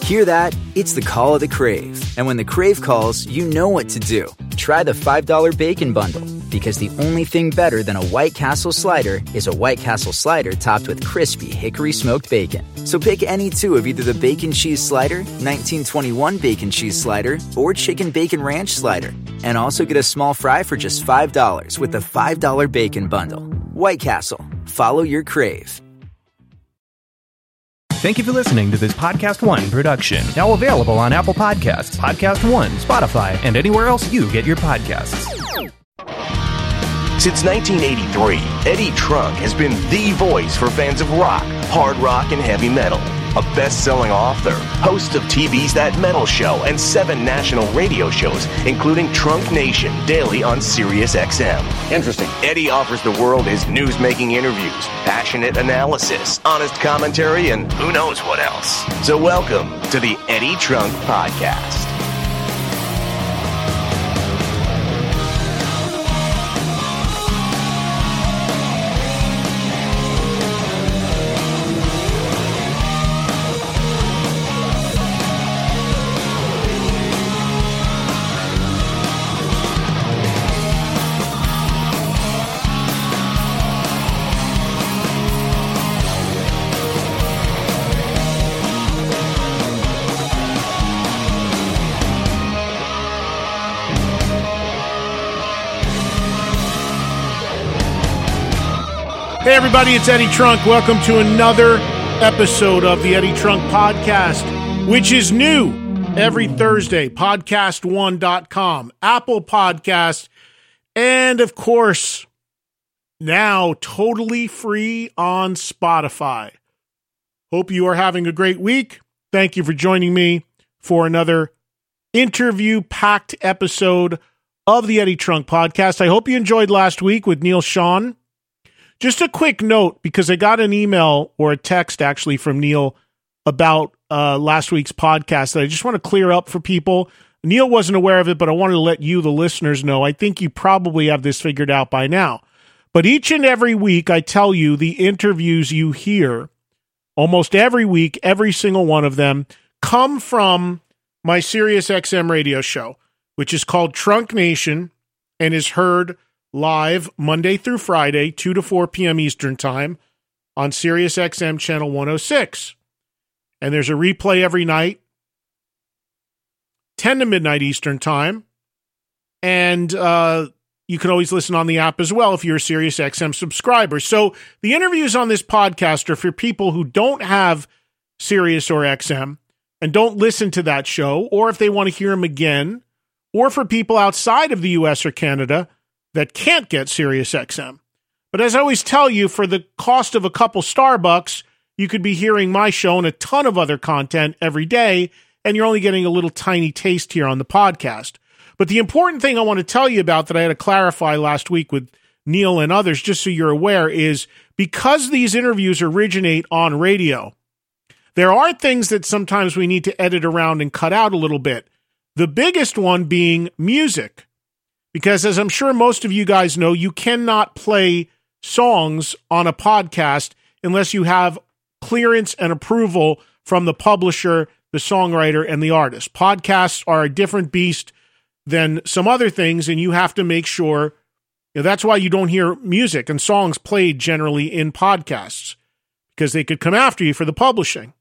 Hear that? It's the call of the Crave. And when the Crave calls, you know what to do. Try the $5 Bacon Bundle, because the only thing better than a White Castle slider is a White Castle slider topped with crispy hickory smoked bacon. So pick any two of either the Bacon Cheese Slider, 1921 Bacon Cheese Slider, or Chicken Bacon Ranch Slider. And also get a small fry for just $5 with the $5 Bacon Bundle. White Castle. Follow your Crave. Thank you for listening to this Podcast One production. Now available on Apple Podcasts, Podcast One, Spotify, and anywhere else you get your podcasts. Since 1983, Eddie Trunk has been the voice for fans of rock, hard rock, and heavy metal. A best-selling author, host of TV's That Metal Show and 7 national radio shows, including Trunk Nation, daily on Sirius XM. Interesting. Eddie offers the world his news-making interviews, passionate analysis, honest commentary, and who knows what else. So welcome to the Eddie Trunk Podcast. Hey everybody, it's Eddie Trunk. Welcome to another episode of the Eddie Trunk Podcast, which is new every Thursday. Podcast1.com, Apple Podcast, and of course, now totally free on Spotify. Hope you are having a great week. Thank you for joining me for another interview-packed episode of the Eddie Trunk Podcast. I hope you enjoyed last week with Neil Sean. Just a quick note, because I got an email or a text actually from Neil about last week's podcast that I just want to clear up for people. Neil wasn't aware of it, but I wanted to let you, the listeners, know. I think you probably have this figured out by now. But each and every week, I tell you the interviews you hear, almost every week, every single one of them, come from my Sirius XM radio show, which is called Trunk Nation and is heard live Monday through Friday, 2 to 4 p.m. Eastern Time on Sirius XM Channel 106. And there's a replay every night, 10 to midnight Eastern Time. And you can always listen on the app as well if you're a Sirius XM subscriber. So the interviews on this podcast are for people who don't have Sirius or XM and don't listen to that show, or if they want to hear them again, or for people outside of the U.S. or Canada that can't get Sirius XM. But as I always tell you, for the cost of a couple Starbucks, you could be hearing my show and a ton of other content every day, and you're only getting a little tiny taste here on the podcast. But the important thing I want to tell you about that I had to clarify last week with Neil and others, just so you're aware, is because these interviews originate on radio, there are things that sometimes we need to edit around and cut out a little bit. The biggest one being music. Because as I'm sure most of you guys know, you cannot play songs on a podcast unless you have clearance and approval from the publisher, the songwriter, and the artist. Podcasts are a different beast than some other things, and you have to make sure, that's why you don't hear music and songs played generally in podcasts, because they could come after you for the publishing.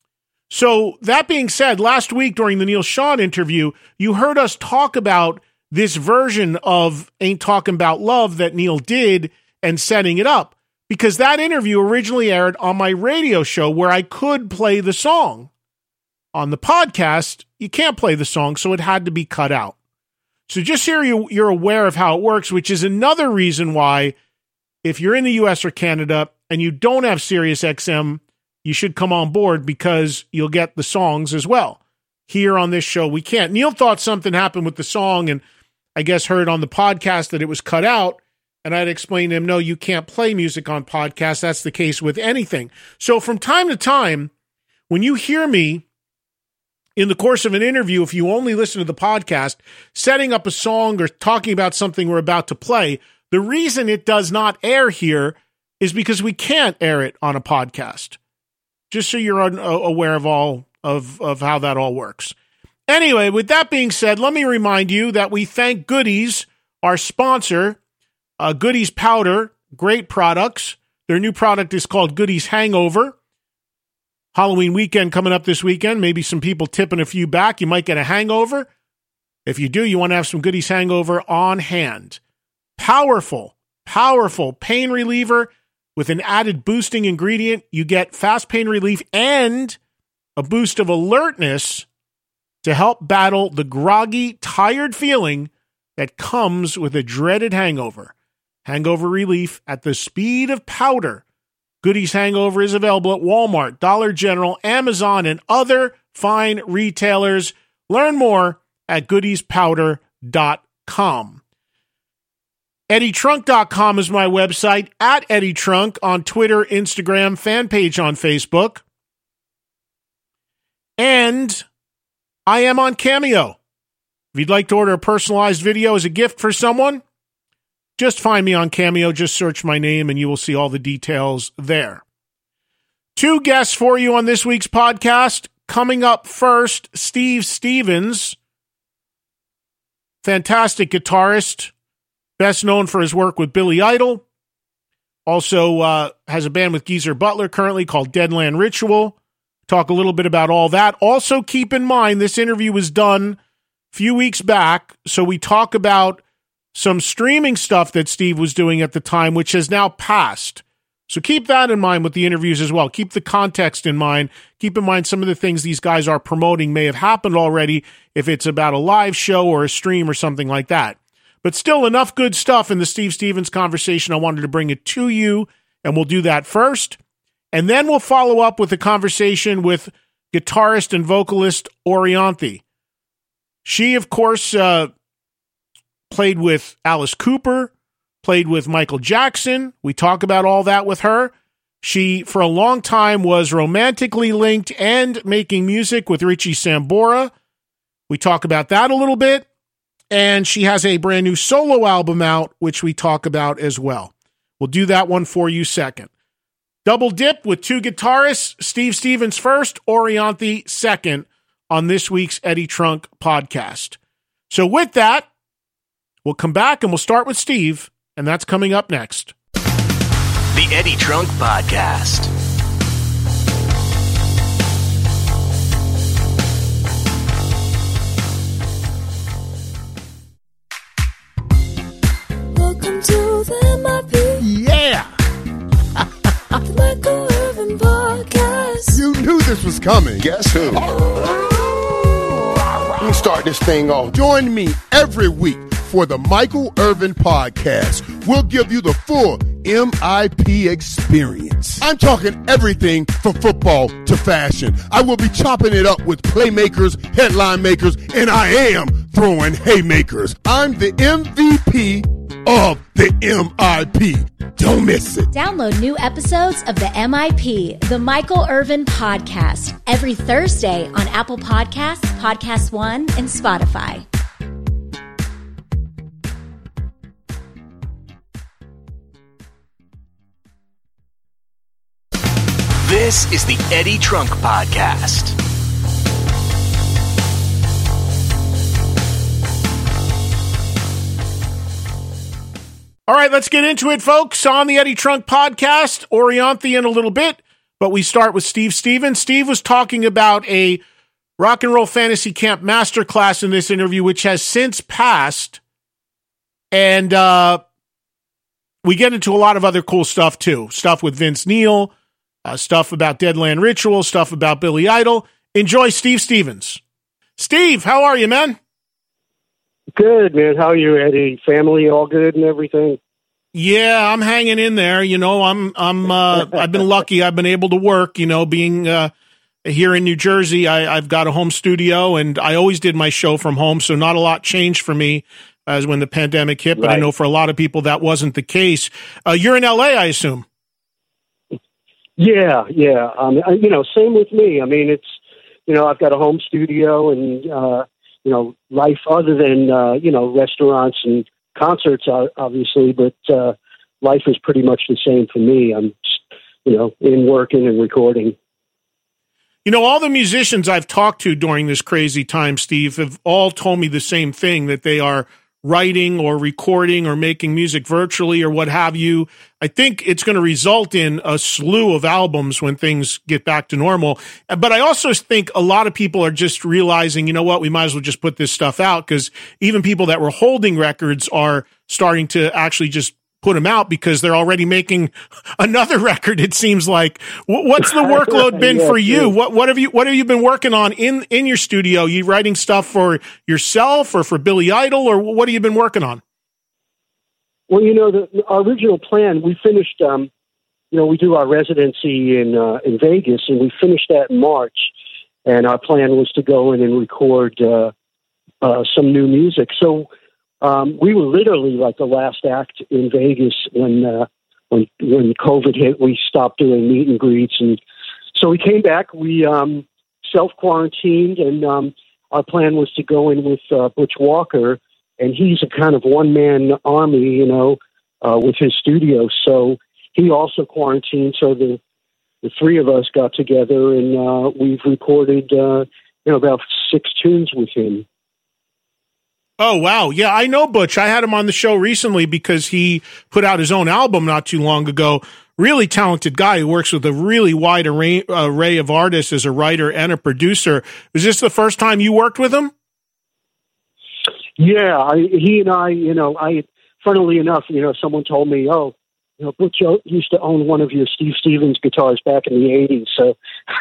So that being said, last week during the Neil Sean interview, you heard us talk about this version of Ain't Talking About Love that Neil did and setting it up, because that interview originally aired on my radio show where I could play the song. On the podcast, you can't play the song, so it had to be cut out. So just here you're aware of how it works, which is another reason why if you're in the US or Canada and you don't have Sirius XM, you should come on board, because you'll get the songs as well. Here on this show, we can't. Neil thought something happened with the song, and I guess heard on the podcast that it was cut out, and I'd explained to him, no, you can't play music on podcasts. That's the case with anything. So from time to time, when you hear me in the course of an interview, if you only listen to the podcast, setting up a song or talking about something we're about to play, the reason it does not air here is because we can't air it on a podcast. Just so you're aware of all of how that all works. Anyway, with that being said, let me remind you that we thank Goodies, our sponsor. Goodies Powder, great products. Their new product is called Goodies Hangover. Halloween weekend coming up this weekend. Maybe some people tipping a few back. You might get a hangover. If you do, you want to have some Goodies Hangover on hand. Powerful pain reliever with an added boosting ingredient. You get fast pain relief and a boost of alertness to help battle the groggy, tired feeling that comes with a dreaded hangover. Hangover relief at the speed of powder. Goodies Hangover is available at Walmart, Dollar General, Amazon, and other fine retailers. Learn more at goodiespowder.com. EddieTrunk.com is my website, at Eddie Trunk on Twitter, Instagram, fan page on Facebook. And I am on Cameo. If you'd like to order a personalized video as a gift for someone, just find me on Cameo. Just search my name and you will see all the details there. 2 guests for you on this week's podcast. Coming up first, Steve Stevens, fantastic guitarist, best known for his work with Billy Idol. Also has a band with Geezer Butler currently called Deadland Ritual. Talk a little bit about all that. Also, keep in mind, this interview was done a few weeks back, so we talk about some streaming stuff that Steve was doing at the time, which has now passed. So keep that in mind with the interviews as well. Keep the context in mind. Keep in mind some of the things these guys are promoting may have happened already if it's about a live show or a stream or something like that. But still, enough good stuff in the Steve Stevens conversation. I wanted to bring it to you, and we'll do that first. And then we'll follow up with a conversation with guitarist and vocalist Orianthi. She, of course, played with Alice Cooper, played with Michael Jackson. We talk about all that with her. She, for a long time, was romantically linked and making music with Richie Sambora. We talk about that a little bit. And she has a brand new solo album out, which we talk about as well. We'll do that one for you second. Double dip with 2 guitarists, Steve Stevens first, Orianthi second, on this week's Eddie Trunk podcast. So with that, we'll come back and we'll start with Steve, and that's coming up next. The Eddie Trunk Podcast. Welcome to the MIP. Yeah! The Michael Irvin Podcast. You knew this was coming. Guess who? Let me start this thing off. Join me every week for the Michael Irvin Podcast. We'll give you the full MIP experience. I'm talking everything from football to fashion. I will be chopping it up with playmakers, headline makers, and I am throwing haymakers. I'm the MVP of the MIP. Don't miss it. Download new episodes of the MIP, the Michael Irvin Podcast, every Thursday on Apple Podcasts, Podcast One, and Spotify. This is the Eddie Trunk Podcast. All right, let's get into it, folks. On the Eddie Trunk Podcast, Orianthi in a little bit, but we start with Steve Stevens. Steve was talking about a Rock and Roll Fantasy Camp masterclass in this interview, which has since passed, and we get into a lot of other cool stuff, too. Stuff with Vince Neil, stuff about Deadland Ritual, stuff about Billy Idol. Enjoy Steve Stevens. Steve, how are you, man? Good, man. How are you, Eddie? Family all good and everything? Yeah, I'm hanging in there. You know, I've been lucky. I've been able to work, you know, being here in New Jersey. I've got a home studio, and I always did my show from home, so not a lot changed for me as when the pandemic hit, but right. I know for a lot of people that wasn't the case. You're in LA, I assume. Yeah. You know, same with me. I mean, it's, you know, I've got a home studio and, you know, life other than, you know, restaurants and concerts, obviously, but life is pretty much the same for me. I'm just, you know, in working and recording. You know, all the musicians I've talked to during this crazy time, Steve, have all told me the same thing, that they are writing or recording or making music virtually or what have you. I think it's going to result in a slew of albums when things get back to normal. But I also think a lot of people are just realizing, you know what, we might as well just put this stuff out, because even people that were holding records are starting to actually just put them out because they're already making another record. It seems like. What's the workload been for you? What have you been working on in your studio? You writing stuff for yourself or for Billy Idol, or what have you been working on? Well, you know, our original plan, we finished, we do our residency in Vegas, and we finished that in March. And our plan was to go in and record some new music. So we were literally like the last act in Vegas when COVID hit. We stopped doing meet and greets, and so we came back. We self-quarantined, and our plan was to go in with Butch Walker, and he's a kind of one-man army, with his studio. So he also quarantined. So the three of us got together, and we've recorded about 6 tunes with him. Oh, wow. Yeah, I know Butch. I had him on the show recently because he put out his own album not too long ago. Really talented guy who works with a really wide array of artists as a writer and a producer. Was this the first time you worked with him? Yeah, he and I, funnily enough, someone told me, Butch used to own one of your Steve Stevens guitars back in the 80s. So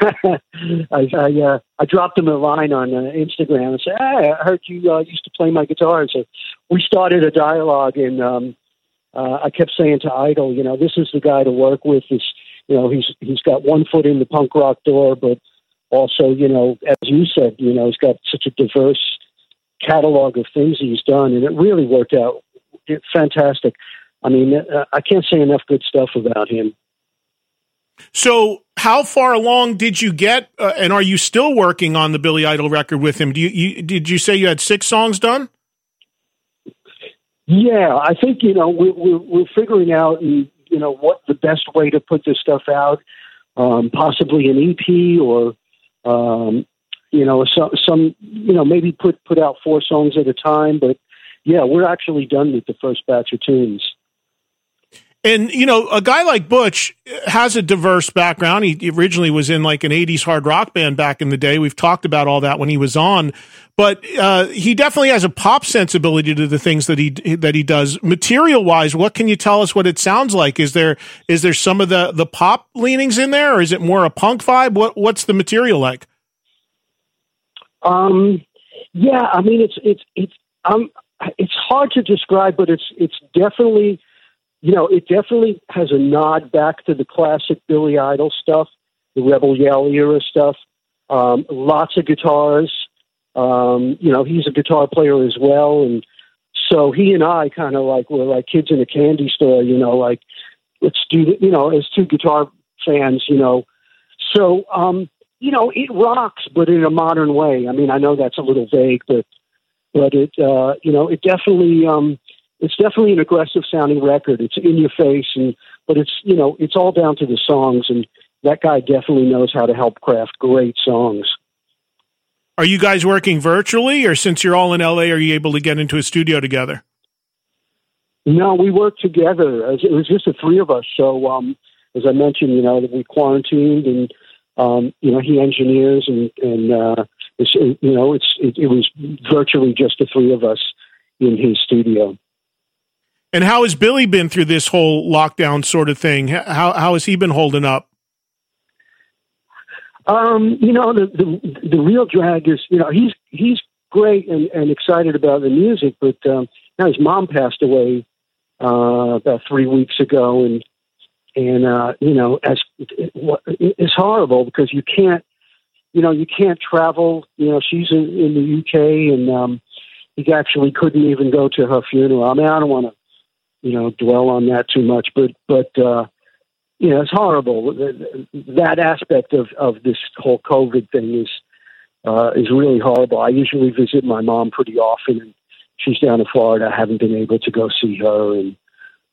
I dropped him a line on Instagram and said, hey, I heard you used to play my guitar. So we started a dialogue, and I kept saying to Idol, this is the guy to work with. He's got one foot in the punk rock door, but also, as you said, he's got such a diverse catalog of things he's done, and it really worked out fantastic. I mean, I can't say enough good stuff about him. So how far along did you get, and are you still working on the Billy Idol record with him? Did you say you had 6 songs done? Yeah, I think, we're figuring out, what the best way to put this stuff out, possibly an EP or, maybe put out 4 songs at a time. But yeah, we're actually done with the first batch of tunes. And, a guy like Butch has a diverse background. He originally was in like an 80s hard rock band back in the day. We've talked about all that when he was on. But he definitely has a pop sensibility to the things that he does. Material-wise, what can you tell us what it sounds like? Is there some of the pop leanings in there, or is it more a punk vibe? What's the material like? Yeah, I mean, it's hard to describe, but it's definitely... it definitely has a nod back to the classic Billy Idol stuff, the Rebel Yell era stuff. Lots of guitars. He's a guitar player as well. And so he and I kind of were like kids in a candy store, let's do, as 2 guitar fans, So, it rocks, but in a modern way. I mean, I know that's a little vague, but it, it definitely, it's definitely an aggressive sounding record. It's in your face, but it's, it's all down to the songs, and that guy definitely knows how to help craft great songs. Are you guys working virtually, or since you're all in LA, are you able to get into a studio together? No, we work together. It was just the 3 of us. So, as I mentioned, we quarantined, and, he engineers, and it was virtually just the 3 of us in his studio. And how has Billy been through this whole lockdown sort of thing? How has he been holding up? The real drag is, he's great and excited about the music, but now his mom passed away about 3 weeks ago, and it's horrible because you can't travel. She's in the UK, and he actually couldn't even go to her funeral. I mean, I don't want to dwell on that too much, but it's horrible. That aspect of this whole COVID thing is really horrible. I usually visit my mom pretty often, and she's down in Florida. I haven't been able to go see her, and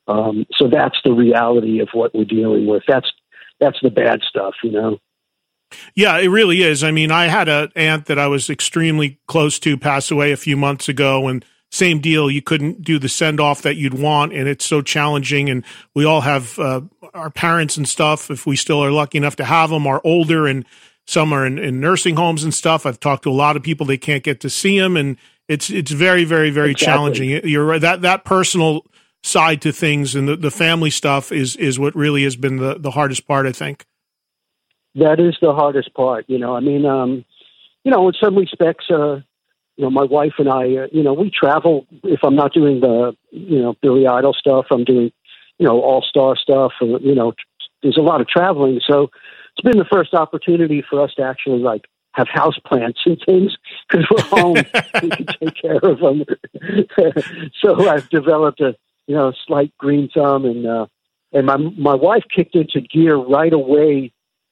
so that's the reality of what we're dealing with. That's the bad stuff, Yeah, it really is. I mean, I had an aunt that I was extremely close to pass away a few months ago, and same deal. You couldn't do the send off that you'd want, and it's so challenging. And we all have our parents and stuff, if we still are lucky enough to have them, are older, and some are in nursing homes and stuff. I've talked to a lot of people, they can't get to see them, and it's very, very, very Exactly. challenging. You're right. That personal side to things and the family stuff is what really has been the hardest part, I think. That is the hardest part. I mean, in some respects, my wife and I, we travel. If I'm not doing the, Billy Idol stuff, I'm doing, all-star stuff. And, there's a lot of traveling. So it's been the first opportunity for us to actually have house plants and things because we're home. We can take care of them. So I've developed a, slight green thumb, and my wife kicked into gear right away,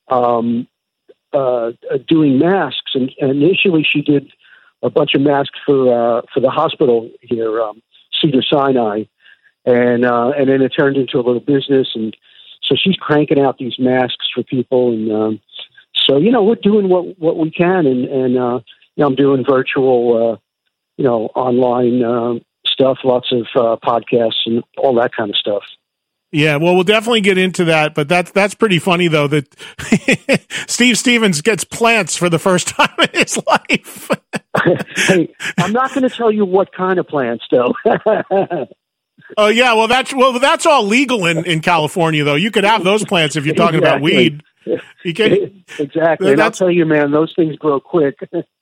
doing masks. And initially she did a bunch of masks for the hospital here, Cedars-Sinai, and then it turned into a little business, and so she's cranking out these masks for people, and so we're doing what we can, and I'm doing virtual, online stuff, lots of podcasts and all that kind of stuff. Yeah, well, we'll definitely get into that, but that's pretty funny, though, that Steve Stevens gets plants for the first time in his life. Hey, I'm not going to tell you what kind of plants, though. Oh, yeah, well, that's all legal in California, though. You could have those plants if you're talking about weed. You can, exactly, and I'll tell you, man, those things grow quick.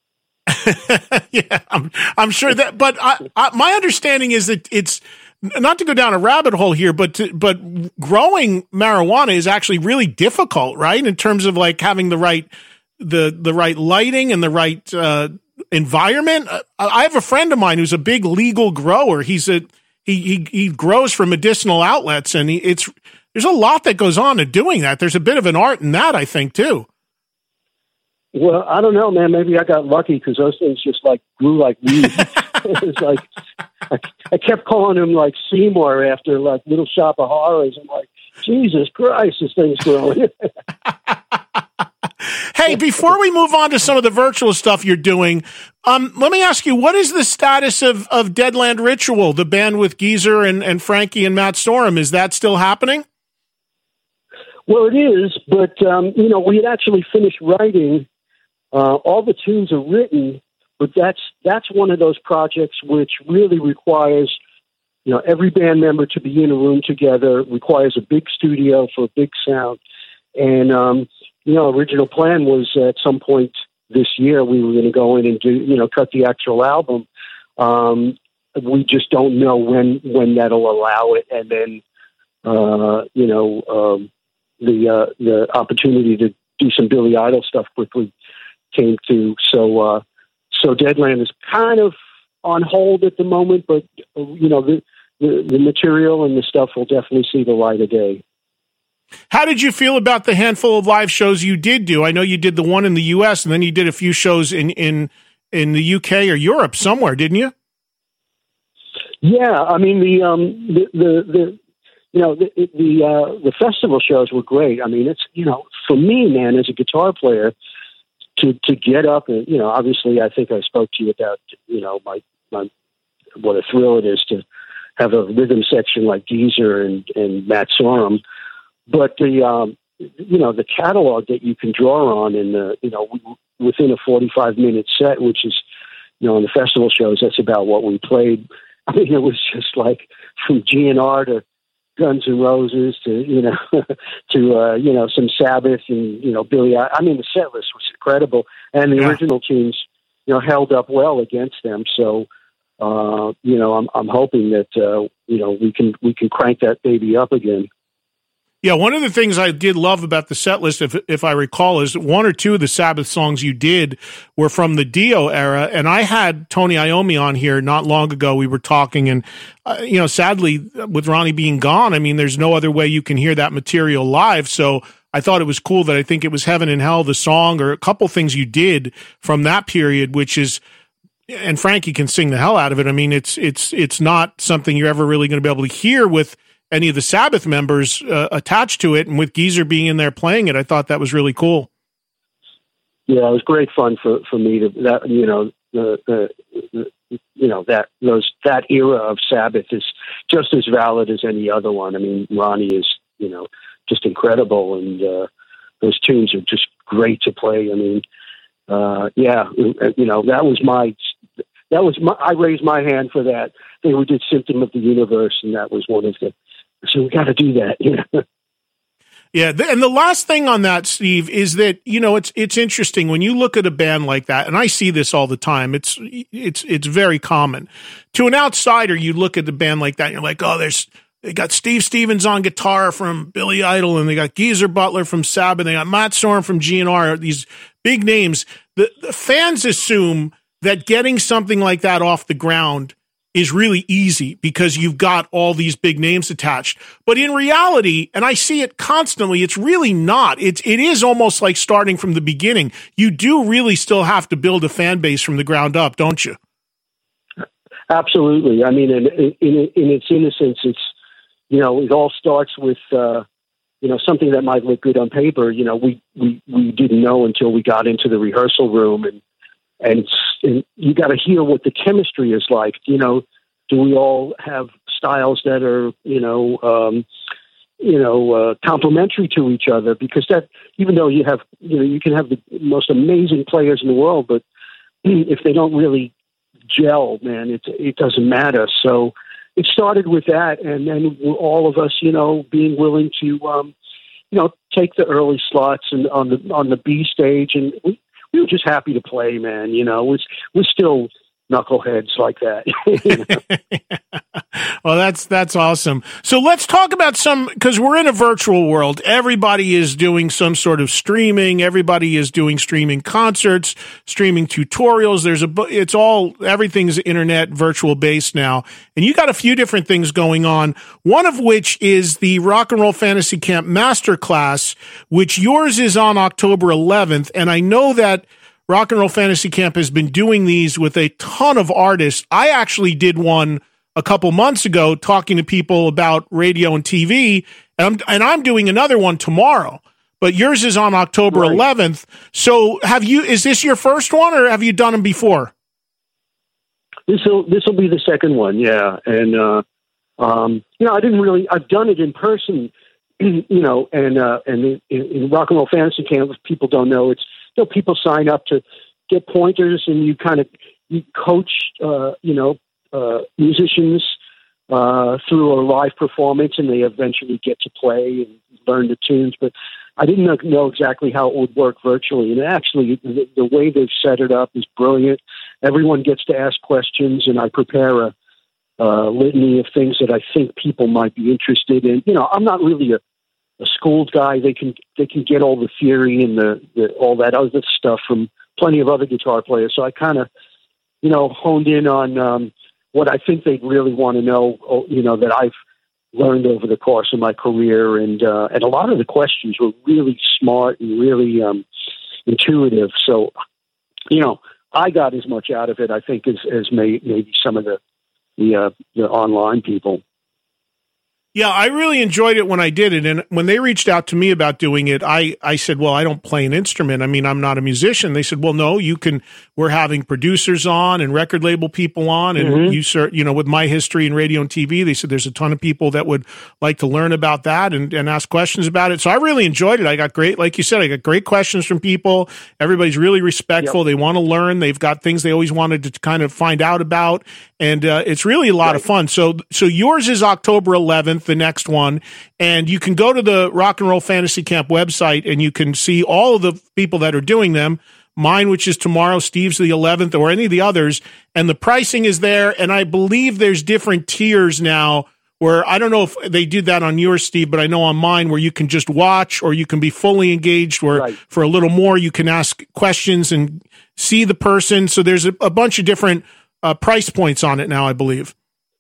Yeah, I'm sure that, but my understanding is that it's, not to go down a rabbit hole here, but growing marijuana is actually really difficult, right? In terms of having the right lighting and the right environment. I have a friend of mine who's a big legal grower. He grows from medicinal outlets, and there's a lot that goes on to doing that. There's a bit of an art in that, I think, too. Well, I don't know, man. Maybe I got lucky because those things just grew like weed. It was I kept calling him Seymour after Little Shop of Horrors. I'm like, Jesus Christ, this thing's growing. Hey, before we move on to some of the virtual stuff you're doing, let me ask you, what is the status of Deadland Ritual, the band with Geezer and Frankie and Matt Sorum? Is that still happening? Well, it is, but, we had actually finished writing. All the tunes are written, but that's one of those projects which really requires, every band member to be in a room together, requires a big studio for a big sound. And, original plan was at some point this year we were going to go in and do, cut the actual album. We just don't know when that'll allow it. And then, the opportunity to do some Billy Idol stuff quickly came to. So Deadland is kind of on hold at the moment, but the material and the stuff will definitely see the light of day. How did you feel about the handful of live shows you did do? I know you did the one in the U.S. and then you did a few shows in the U.K. or Europe somewhere, didn't you? Yeah, I mean the festival shows were great. I mean, it's for me, man, as a guitar player, to get up and obviously I think I spoke to you about my what a thrill it is to have a rhythm section like Geezer and Matt Sorum, but the catalog that you can draw on in within a 45-minute set, which is on the festival shows, that's about what we played. I mean, it was just from GNR to Guns N' Roses to to some Sabbath and Billy. I mean, the set list was incredible, and the original tunes held up well against them. So I'm hoping that we can crank that baby up again. Yeah, one of the things I did love about the set list, if I recall, is one or two of the Sabbath songs you did were from the Dio era, and I had Tony Iommi on here not long ago. We were talking, and sadly, with Ronnie being gone, I mean, there's no other way you can hear that material live. So I thought it was cool that I think it was Heaven and Hell, the song, or a couple things you did from that period, which is. And Frankie can sing the hell out of it. I mean, it's not something you're ever really going to be able to hear with any of the Sabbath members attached to it, and with Geezer being in there playing it, I thought that was really cool. Yeah, it was great fun for me to that. That era of Sabbath is just as valid as any other one. I mean, Ronnie is just incredible, and those tunes are just great to play. I mean, I raised my hand for that. They did Symptom of the Universe, and that was one of the. So we got to do that. Yeah, and the last thing on that, Steve, is that it's interesting when you look at a band like that, and I see this all the time. It's very common. To an outsider, you look at the band like that, and you're like, oh, they got Steve Stevens on guitar from Billy Idol, and they got Geezer Butler from Sabbath, and they got Matt Sorum from GNR. These big names. The fans assume that getting something like that off the ground is really easy because you've got all these big names attached. But in reality, and I see it constantly, it's really not. It is almost like starting from the beginning. You do really still have to build a fan base from the ground up, don't you? Absolutely. I mean, in its innocence, it's, it all starts with, something that might look good on paper. We didn't know until we got into the rehearsal room, and you got to hear what the chemistry is like. Do we all have styles that are, complementary to each other? Because that, even though you have, you can have the most amazing players in the world, but if they don't really gel, man, it doesn't matter. So it started with that, and then all of us, being willing to, take the early slots and on the B stage, and we were just happy to play, man. We're still knuckleheads like that. Well, that's awesome. So let's talk about because we're in a virtual world. Everybody is doing some sort of streaming. Everybody is doing streaming concerts, streaming tutorials. Everything's internet virtual based now. And you got a few different things going on. One of which is the Rock and Roll Fantasy Camp Masterclass, which yours is on October 11th. And I know that Rock and Roll Fantasy Camp has been doing these with a ton of artists. I actually did one a couple months ago talking to people about radio and TV, and I'm doing another one tomorrow. But yours is on October 11th. So is this your first one, or have you done them before? This will be the second one, yeah. And I've done it in person, and in Rock and Roll Fantasy Camp, if people don't know, it's people sign up to get pointers, and you coach, musicians through a live performance, and they eventually get to play and learn the tunes. But I didn't know exactly how it would work virtually. And actually, the way they've set it up is brilliant. Everyone gets to ask questions, and I prepare a litany of things that I think people might be interested in. I'm not really a schooled guy. They can get all the theory and the all that other stuff from plenty of other guitar players. So I kind of, honed in on what I think they'd really want to know, that I've learned over the course of my career. And a lot of the questions were really smart and really intuitive. So, I got as much out of it, I think, as maybe some of the online people. Yeah, I really enjoyed it when I did it. And when they reached out to me about doing it, I said, well, I don't play an instrument. I mean, I'm not a musician. They said, well, no, we're having producers on and record label people on. And with my history in radio and TV, they said there's a ton of people that would like to learn about that and ask questions about it. So I really enjoyed it. I got like you said, I got great questions from people. Everybody's really respectful. Yep. They want to learn. They've got things they always wanted to kind of find out about. And it's really a lot of fun. So yours is October 11th. The next one, and you can go to the Rock and Roll Fantasy Camp website and you can see all of the people that are doing them. Mine, which is tomorrow, Steve's the 11th, or any of the others, and the pricing is there. And I believe there's different tiers now where I don't know if they did that on yours, Steve, but I know on mine where you can just watch or you can be fully engaged, where for a little more you can ask questions and see the person. So there's a bunch of different price points on it now, I believe.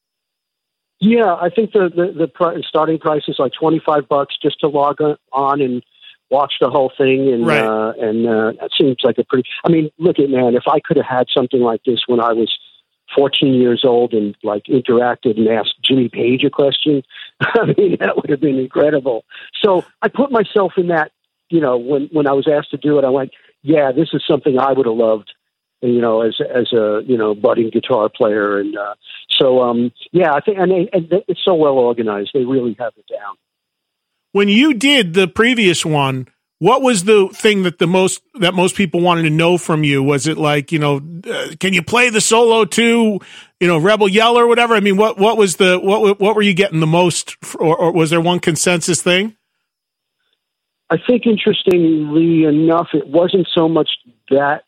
Yeah, I think the starting price is like $25 just to log on and watch the whole thing, and that seems like a pretty. I mean, look at, man, if I could have had something like this when I was 14 years old and like interacted and asked Jimmy Page a question, I mean, that would have been incredible. So I put myself in that. When I was asked to do it, I went, yeah, this is something I would have loved, you know, as a, you know, budding guitar player. And yeah, I think, and it's so well organized. They really have it down. When you did the previous one, what was the thing that most people wanted to know from you? Was it like, you know, can you play the solo too? You know, Rebel Yell or whatever. I mean, what were you getting the most, or was there one consensus thing? I think, interestingly enough, it wasn't so much that.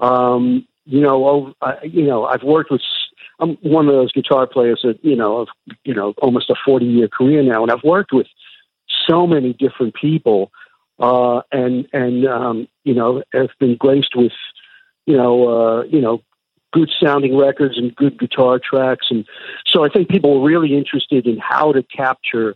I've worked with. I'm one of those guitar players that of almost a 40-year career now, and I've worked with so many different people. And have been graced with, good sounding records and good guitar tracks. And so I think people were really interested in how to capture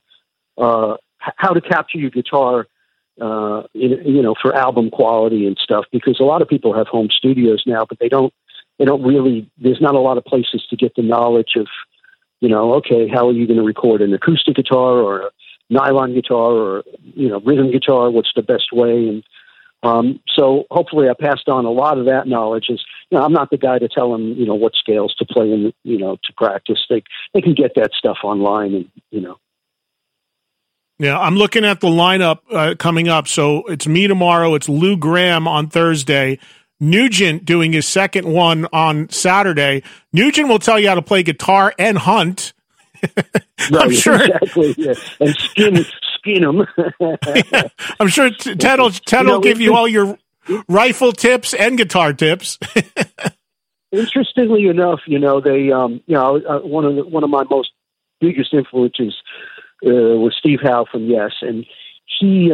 your guitar, for album quality and stuff, because a lot of people have home studios now, but they don't really, there's not a lot of places to get the knowledge of, okay, how are you going to record an acoustic guitar or a nylon guitar or, rhythm guitar? What's the best way? And so hopefully I passed on a lot of that knowledge. I'm not the guy to tell them, what scales to play and, to practice. They can get that stuff online and, Yeah, I'm looking at the lineup coming up. So it's me tomorrow. It's Lou Gramm on Thursday. Nugent doing his second one on Saturday. Nugent will tell you how to play guitar and hunt. Right, I'm sure. Exactly. Yeah. And skin them. Yeah, I'm sure Ted will give you all your rifle tips and guitar tips. Interestingly enough, they one of my most biggest influences was Steve Howe from Yes, and he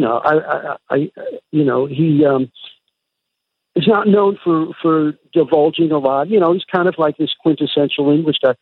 is not known for divulging a lot. He's kind of like this quintessential English guy.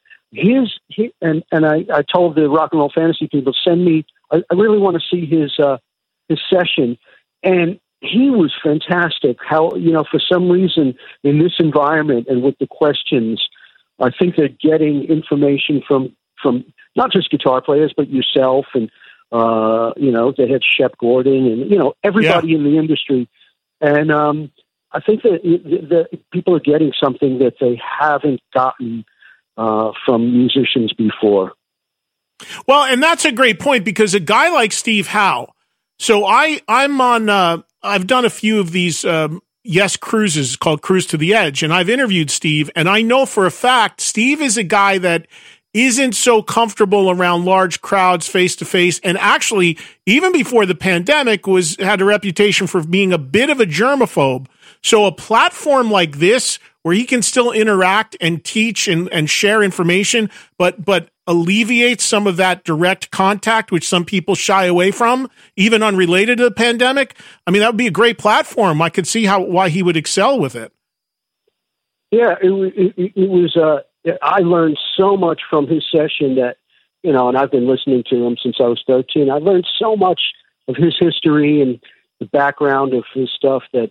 I told the Rock and Roll Fantasy people, send me. I really want to see his session, and he was fantastic. How for some reason in this environment and with the questions, I think they're getting information from not just guitar players but yourself and they had Shep Gordon and everybody in the industry, and I think that people are getting something that they haven't gotten from musicians before. Well, and that's a great point, because a guy like Steve Howe. So I'm on. I've done a few of these Yes cruises called Cruise to the Edge, and I've interviewed Steve, and I know for a fact Steve is a guy that isn't so comfortable around large crowds face to face, and actually, even before the pandemic, had a reputation for being a bit of a germaphobe. So a platform like this, where he can still interact and teach and share information, but alleviate some of that direct contact, which some people shy away from, even unrelated to the pandemic. I mean, that would be a great platform. I could see why he would excel with it. Yeah, it was. I learned so much from his session that, and I've been listening to him since I was 13. I learned so much of his history and the background of his stuff that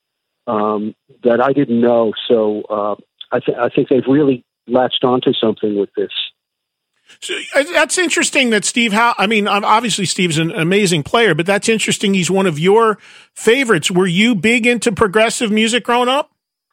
I didn't know. So I think they've really latched onto something with this. So that's interesting that Steve Howe, I mean, obviously Steve's an amazing player, but that's interesting. He's one of your favorites. Were you big into progressive music growing up?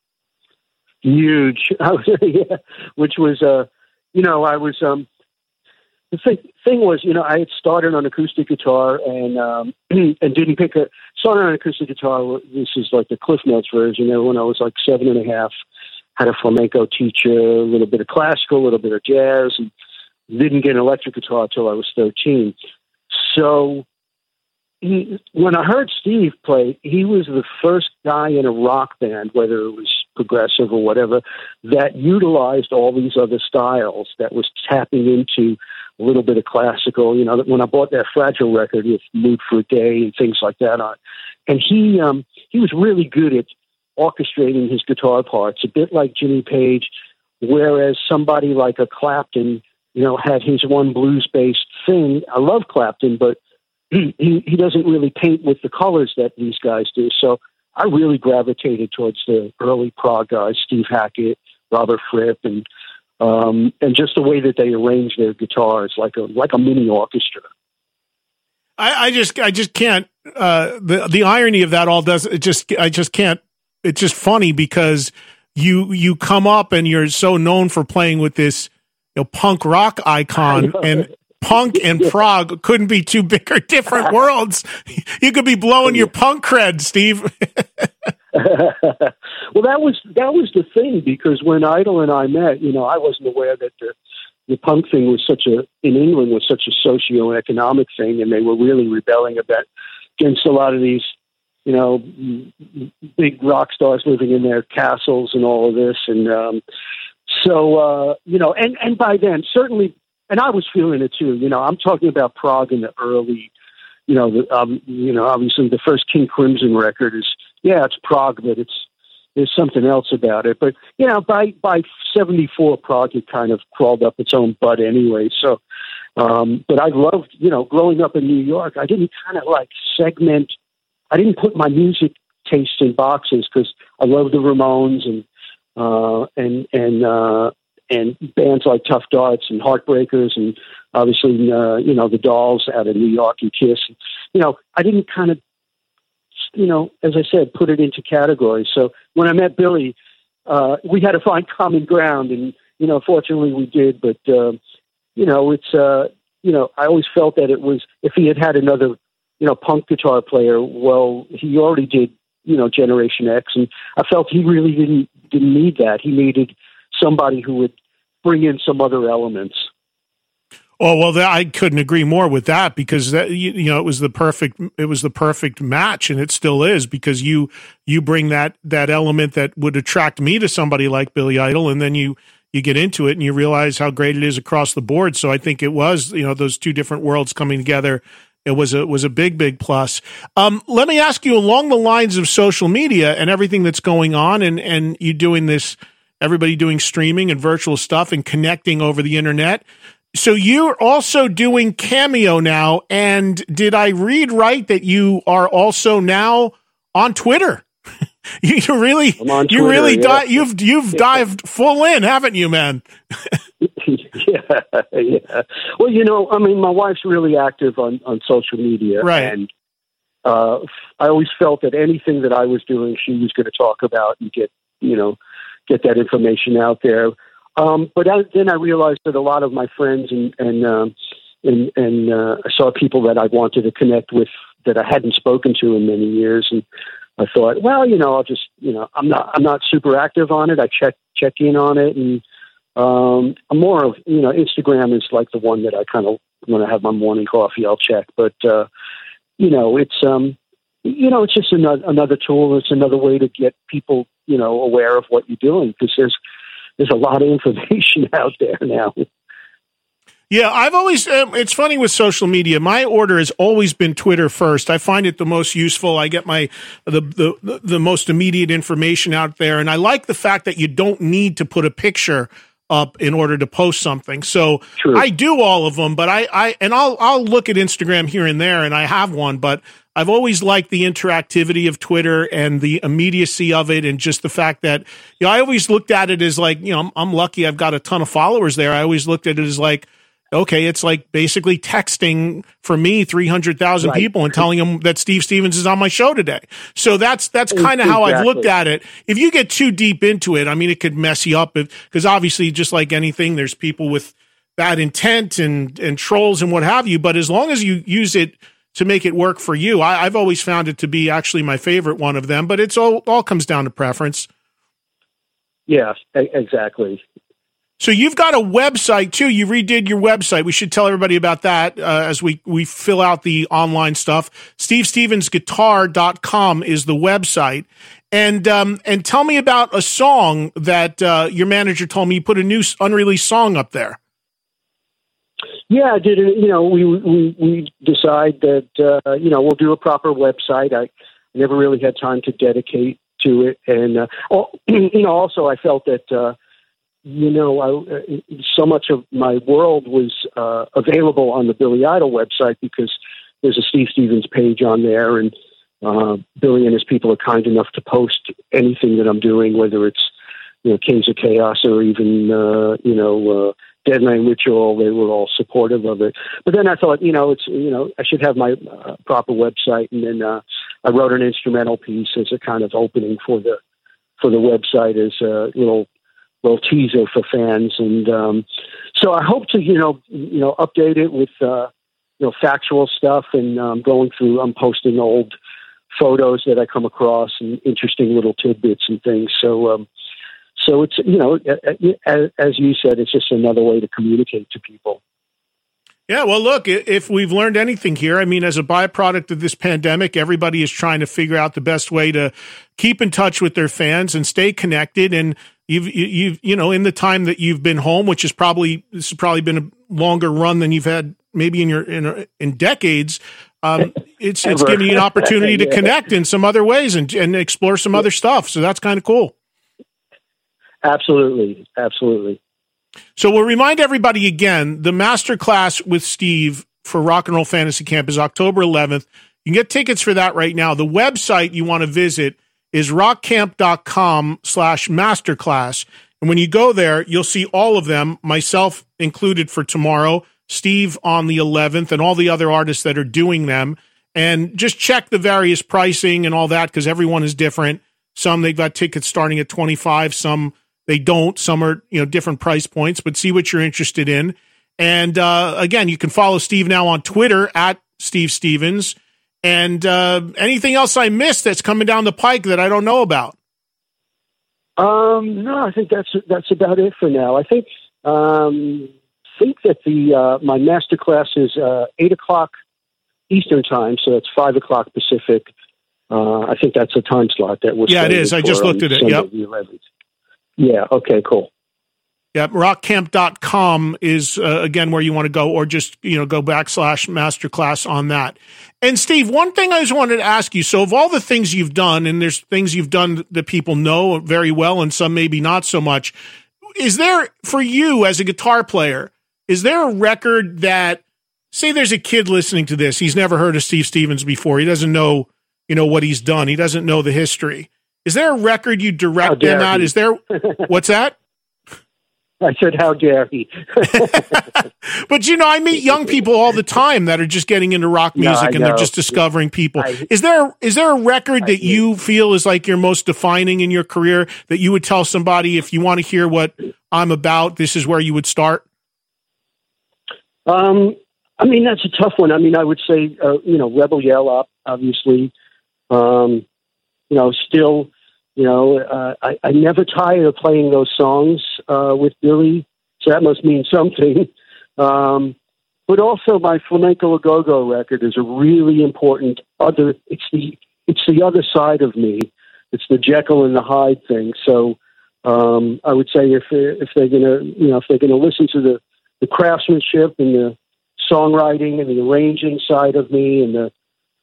Huge. Yeah, which was, I was, the thing was, I had started on acoustic guitar and didn't started on acoustic guitar. This is like the Cliff Notes version. When I was like 7.5, had a flamenco teacher, a little bit of classical, a little bit of jazz, and didn't get an electric guitar until I was 13. So when I heard Steve play, he was the first guy in a rock band, whether it was progressive or whatever, that utilized all these other styles, that was tapping into a little bit of classical. When I bought that Fragile record with Mood for a Day and things like that on, and he was really good at orchestrating his guitar parts, a bit like Jimmy Page, whereas somebody like a Clapton, had his one blues-based thing. I love Clapton, but he doesn't really paint with the colors that these guys do. So I really gravitated towards the early prog guys, Steve Hackett, Robert Fripp, and just the way that they arrange their guitars like a mini orchestra. I just can't. The irony of that all I just can't. It's just funny because you come up and you're so known for playing with this, punk rock icon, and punk and prog couldn't be two big or different worlds. You could be blowing your punk cred, Steve. Well, that was the thing, because when Idol and I met, I wasn't aware that the punk thing was in England was such a socio-economic thing, and they were really rebelling against a lot of these, big rock stars living in their castles and all of this. And and by then, certainly, and I was feeling it too, I'm talking about prog in the early, obviously the first King Crimson record it's prog, but there's something else about it. But, by 74, prog had kind of crawled up its own butt anyway. So, but I loved, growing up in New York, I didn't kind of segment. I didn't put my music taste in boxes, because I love the Ramones and bands like Tough Darts and Heartbreakers, and obviously, the Dolls out of New York and Kiss. I didn't kind of, as I said, put it into categories. So when I met Billy, we had to find common ground, and, fortunately we did. But, it's, I always felt that it was, if he had another, punk guitar player, well, he already did, Generation X, and I felt he really didn't need that. He needed somebody who would bring in some other elements. Oh, well, I couldn't agree more with that, because that, it was the perfect match, and it still is, because you bring that element that would attract me to somebody like Billy Idol, and then you get into it and you realize how great it is across the board. So I think it was, those two different worlds coming together. It was a big, big plus. Let me ask you, along the lines of social media and everything that's going on, and you doing this, everybody doing streaming and virtual stuff and connecting over the internet. So you're also doing Cameo now, and did I read right that you are also now on Twitter? You've dived full in, haven't you, man? Yeah. Well, my wife's really active on social media, right? And I always felt that anything that I was doing, she was going to talk about and get that information out there. But then I realized that a lot of my friends and I saw people that I wanted to connect with that I hadn't spoken to in many years, and I thought, well, I'll just, I'm not super active on it. I check in on it, and I'm more of, Instagram is like the one that I kind of, when I have my morning coffee, I'll check. But it's just another tool. It's another way to get people, aware of what you're doing, because there's a lot of information out there now. Yeah, I've always, it's funny with social media, my order has always been Twitter first. I find it the most useful. I get the most immediate information out there. And I like the fact that you don't need to put a picture up in order to post something. So True. I do all of them, but I'll look at Instagram here and there, and I have one, but I've always liked the interactivity of Twitter and the immediacy of it, and just the fact that, I always looked at it as like, I'm lucky I've got a ton of followers there. I always looked at it as like, okay, it's like basically texting for me 300,000 right. people and telling them that Steve Stevens is on my show today. So that's kind of how I've looked at it. If you get too deep into it, it could mess you up, because obviously, just like anything, there's people with bad intent and trolls and what have you. But as long as you use it to make it work for you, I've always found it to be actually my favorite one of them. But it's all comes down to preference. Yeah, exactly. So you've got a website too. You redid your website. We should tell everybody about that as we fill out the online stuff. SteveStevensGuitar.com is the website. And tell me about a song that your manager told me you put a new unreleased song up there. Yeah, I did. We decide that we'll do a proper website. I never really had time to dedicate to it, and also I felt that. So much of my world was available on the Billy Idol website, because there's a Steve Stevens page on there, and Billy and his people are kind enough to post anything that I'm doing, whether it's Kings of Chaos or even Deadline Ritual, they were all supportive of it. But then I thought, I should have my proper website, and then I wrote an instrumental piece as a kind of opening for the website, as a little teaser for fans, and so I hope to update it with factual stuff, and I'm posting old photos that I come across and interesting little tidbits and things. So it's, as you said, it's just another way to communicate to people. Yeah, well, look, if we've learned anything here, I mean, as a byproduct of this pandemic, everybody is trying to figure out the best way to keep in touch with their fans and stay connected. And you've in the time that you've been home, which is this has probably been a longer run than you've had maybe in decades. It's giving you an opportunity to connect in some other ways and explore some other stuff. So that's kind of cool. Absolutely. So we'll remind everybody again, the masterclass with Steve for Rock and Roll Fantasy Camp is October 11th. You can get tickets for that right now. The website you want to visit is rockcamp.com/masterclass. And when you go there, you'll see all of them, myself included for tomorrow, Steve on the 11th, and all the other artists that are doing them. And just check the various pricing and all that, because everyone is different. Some, they've got tickets starting at $25, some they don't. Some are, different price points, but see what you're interested in. And again, you can follow Steve now on Twitter at Steve Stevens. And anything else I missed that's coming down the pike that I don't know about? No, I think that's about it for now. I think that my masterclass is 8:00 Eastern time, so that's 5:00 Pacific. I think that's a time slot that we're. Yeah, it is. I just looked at it. Yep. The 11th. Yeah. Okay. Cool. Yeah. Rockcamp.com is again where you want to go, or just go /masterclass on that. And Steve, one thing I just wanted to ask you. So, of all the things you've done, and there's things you've done that people know very well, and some maybe not so much. Is there, for you as a guitar player, is there a record that, say, there's a kid listening to this, he's never heard of Steve Stevens before, he doesn't know, what he's done, he doesn't know the history. Is there a record you direct them at? Is there, what's that? I said, how dare he? But, I meet young people all the time that are just getting into rock music and they're just discovering people. Is there a record that you feel is like your most defining in your career that you would tell somebody, if you want to hear what I'm about, this is where you would start? That's a tough one. I would say, Rebel Yell, obviously. Still, I never tire of playing those songs with Billy, so that must mean something. But also, my Flamenco a Go-Go record is a really important It's the other side of me. It's the Jekyll and the Hyde thing. So I would say if they're gonna listen to the craftsmanship and the songwriting and the arranging side of me and the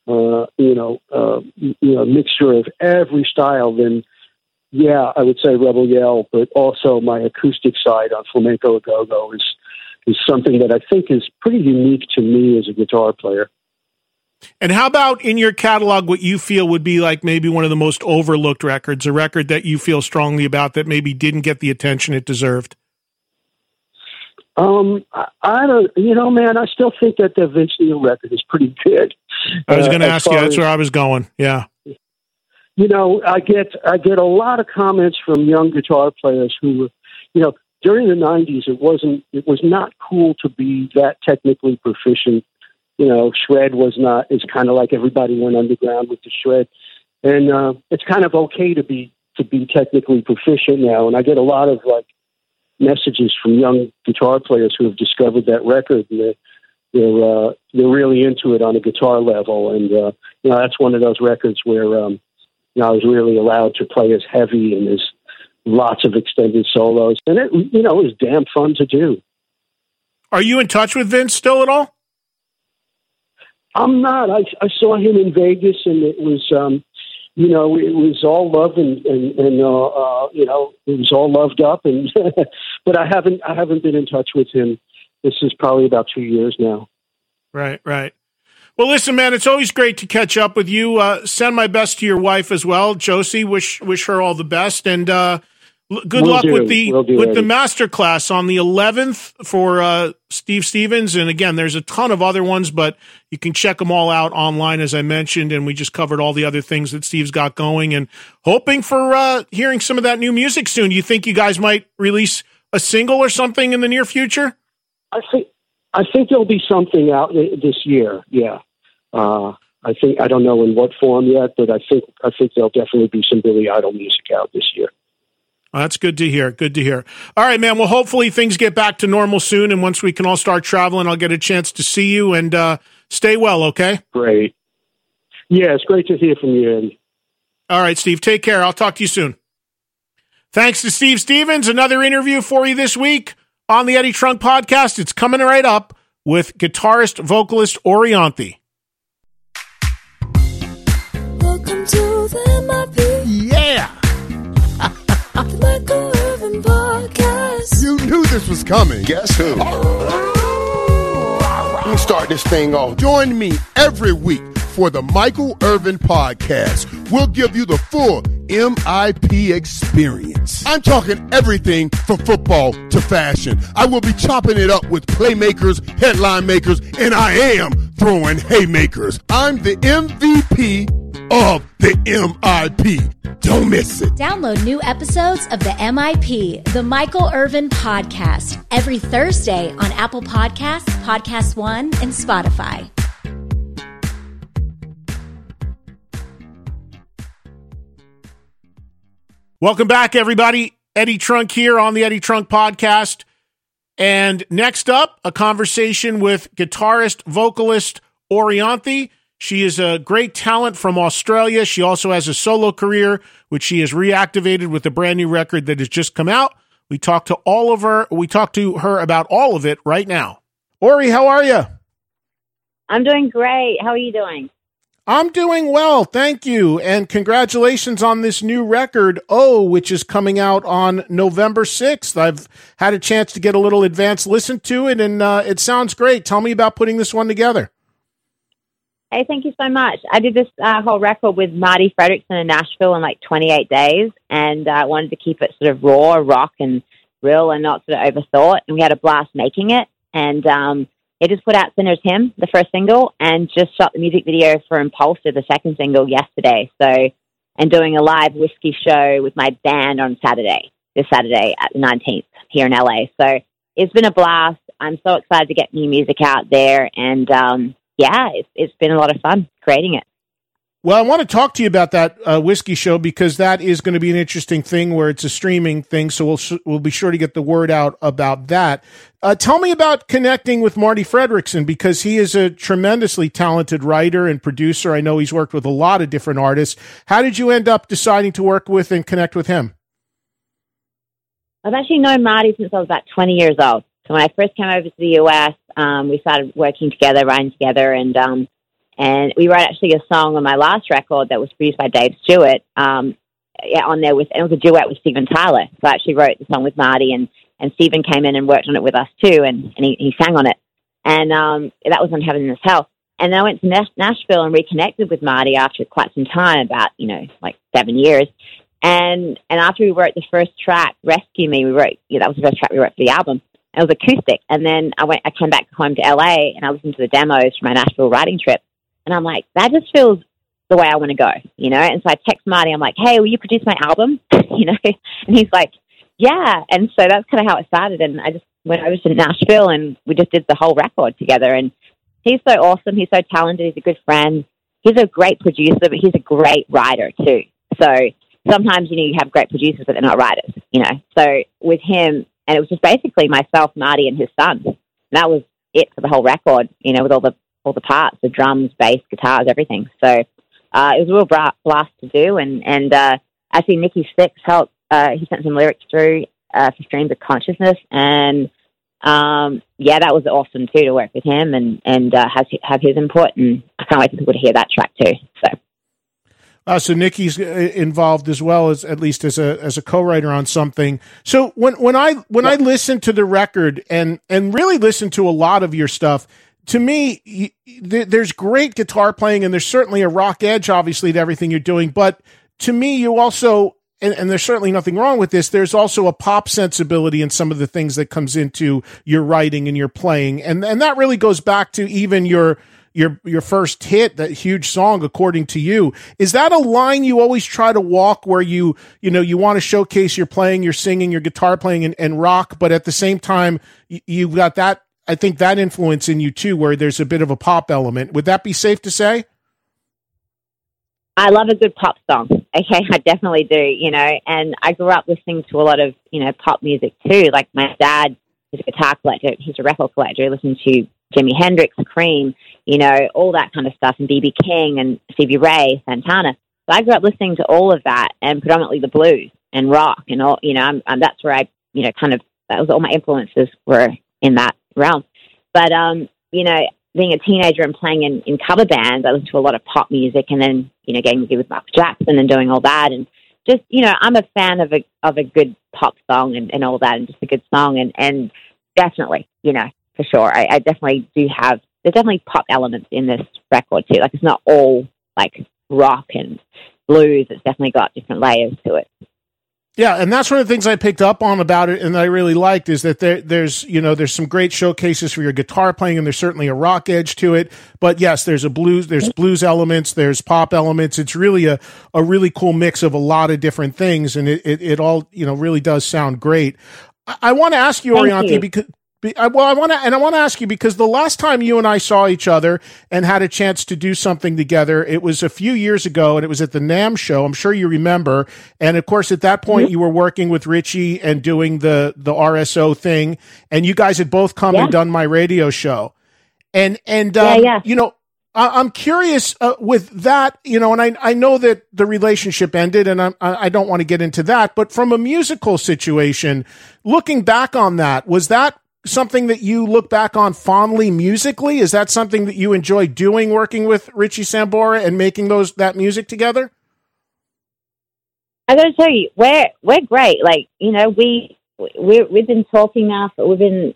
mixture of every style, then yeah, I would say Rebel Yell, but also my acoustic side on Flamenco a Go-Go is something that I think is pretty unique to me as a guitar player. And how about in your catalog what you feel would be like maybe one of the most overlooked records, a record that you feel strongly about that maybe didn't get the attention it deserved? I don't, man, I still think that the Vince Neil record is pretty good. I was going to ask you, that's where I was going. Yeah. I get a lot of comments from young guitar players who, during the 90s, it was not cool to be that technically proficient. Shred is kind of like everybody went underground with the shred. And, it's kind of okay to be technically proficient now. And I get a lot of messages from young guitar players who have discovered that record, and they're really into it on a guitar level. And, that's one of those records where, I was really allowed to play as heavy, and there's lots of extended solos, and it was damn fun to do. Are you in touch with Vince still at all? I'm not. I saw him in Vegas, and it was, it was all love and it was all loved up, and but I haven't been in touch with him. This is probably about 2 years now. Right. Well, listen, man, it's always great to catch up with you. Send my best to your wife as well, Josie. Wish her all the best, and Good luck with the master class on the 11th for Steve Stevens. And again, there's a ton of other ones, but you can check them all out online, as I mentioned. And we just covered all the other things that Steve's got going, and hoping for hearing some of that new music soon. Do you think you guys might release a single or something in the near future? I think there'll be something out this year. Yeah. I don't know in what form yet, but I think there'll definitely be some Billy Idol music out this year. Well, that's good to hear. Good to hear. All right, man. Well, hopefully things get back to normal soon, and once we can all start traveling, I'll get a chance to see you, and stay well, okay? Great. Yeah, it's great to hear from you, Eddie. All right, Steve. Take care. I'll talk to you soon. Thanks to Steve Stevens. Another interview for you this week on the Eddie Trunk Podcast. It's coming right up with guitarist, vocalist Orianthi. Welcome to the MIP. Yeah! The Michael Irvin Podcast. You knew this was coming. Guess who? Let me start this thing off. Join me every week for the Michael Irvin Podcast. We'll give you the full MIP experience. I'm talking everything from football to fashion. I will be chopping it up with playmakers, headline makers, and I am throwing haymakers. I'm the MVP of the MIP. Don't miss it. Download new episodes of the MIP, the Michael Irvin Podcast, every Thursday on Apple Podcasts, Podcast One, and Spotify. Welcome back, everybody. Eddie Trunk here on the Eddie Trunk Podcast. And next up, a conversation with guitarist, vocalist Orianthi. She is a great talent from Australia. She also has a solo career, which she has reactivated with a brand new record that has just come out. We talked to her about all of it right now. Ori, how are you? I'm doing great. How are you doing? I'm doing well, thank you. And congratulations on this new record, Oh, which is coming out on November 6th. I've had a chance to get a little advance listen to it, and it sounds great. Tell me about putting this one together. Hey, thank you so much. I did this whole record with Marty Fredrickson in Nashville in like 28 days, and I wanted to keep it sort of raw, rock, and real, and not sort of overthought. And we had a blast making it. And it just put out Sinner's Hymn, the first single, and just shot the music video for Impulsive, the second single, yesterday. So, and doing a live whiskey show with my band on this Saturday at the 19th here in LA. So it's been a blast. I'm so excited to get new music out there, and it's been a lot of fun creating it. Well, I want to talk to you about that whiskey show, because that is going to be an interesting thing where it's a streaming thing. So we'll be sure to get the word out about that. Tell me about connecting with Marty Fredrickson, because he is a tremendously talented writer and producer. I know he's worked with a lot of different artists. How did you end up deciding to work with and connect with him? I've actually known Marty since I was about 20 years old. So when I first came over to the US, we started working together, writing together, and we wrote actually a song on my last record that was produced by Dave Stewart, on there and it was a duet with Steven Tyler. So I actually wrote the song with Marty, and Steven came in and worked on it with us too, and he sang on it. And that was on Heaven in This Hell. And then I went to Nashville and reconnected with Marty after quite some time, about, like 7 years. And after we wrote the first track, Rescue Me, that was the first track we wrote for the album. It was acoustic. And then I came back home to LA, and I listened to the demos from my Nashville writing trip. And I'm like, that just feels the way I want to go, And so I text Marty. I'm like, hey, will you produce my album? And he's like, yeah. And so that's kind of how it started. And I just went over to Nashville, and we just did the whole record together. And he's so awesome. He's so talented. He's a good friend. He's a great producer, but he's a great writer too. So sometimes, you have great producers, but they're not writers, So with him, and it was just basically myself, Marty, and his son. And that was it for the whole record, with all the parts, the drums, bass, guitars, everything. So it was a real blast to do. And actually, Nikki Sixx helped. He sent some lyrics through for Streams of Consciousness. And that was awesome too, to work with him and have his input. And I can't wait for people to hear that track too. So Nikki's involved as well, as at least as a co-writer on something. So when I listen to the record and really listen to a lot of your stuff, to me, there's great guitar playing, and there's certainly a rock edge, obviously, to everything you're doing. But to me, you also and there's certainly nothing wrong with this, there's also a pop sensibility in some of the things that comes into your writing and your playing. And that really goes back to even your first hit, that huge song, According to You. Is that a line you always try to walk where you want to showcase your playing, your singing, your guitar playing and rock, but at the same time, you've got that, I think, that influence in you too, where there's a bit of a pop element. Would that be safe to say? I love a good pop song. Okay, I definitely do, and I grew up listening to a lot of, pop music too. Like my dad is a guitar collector. He's a record collector. He listened to Jimi Hendrix, Cream, all that kind of stuff, and B.B. King and Stevie Ray, Santana. So I grew up listening to all of that, and predominantly the blues and rock and all, that's where I, that was all my influences were in that realm. But, being a teenager and playing in cover bands, I listened to a lot of pop music, and then, getting to do with Michael Jackson and doing all that. And just, I'm a fan of a good pop song and all that, and just a good song. And definitely, for sure, I definitely do have, there's definitely pop elements in this record too. Like, it's not all like rock and blues. It's definitely got different layers to it. Yeah, and that's one of the things I picked up on about it and that I really liked is that there's some great showcases for your guitar playing, and there's certainly a rock edge to it. But yes, there's blues elements, there's pop elements. It's really a really cool mix of a lot of different things, and it all, really does sound great. I want to ask you, Orianthi, because I want to ask you, because the last time you and I saw each other and had a chance to do something together, it was a few years ago, and it was at the NAMM show. I'm sure you remember. And of course, at that point, you were working with Richie and doing the RSO thing, and you guys had both come and done my radio show. And I'm curious with that, and I know that the relationship ended, and I don't want to get into that, but from a musical situation, looking back on that, was that something that you look back on fondly musically? Is that something that you enjoy doing, working with Richie Sambora and making that music together? I got to tell you, we're great. Like, we've been talking now, we've been,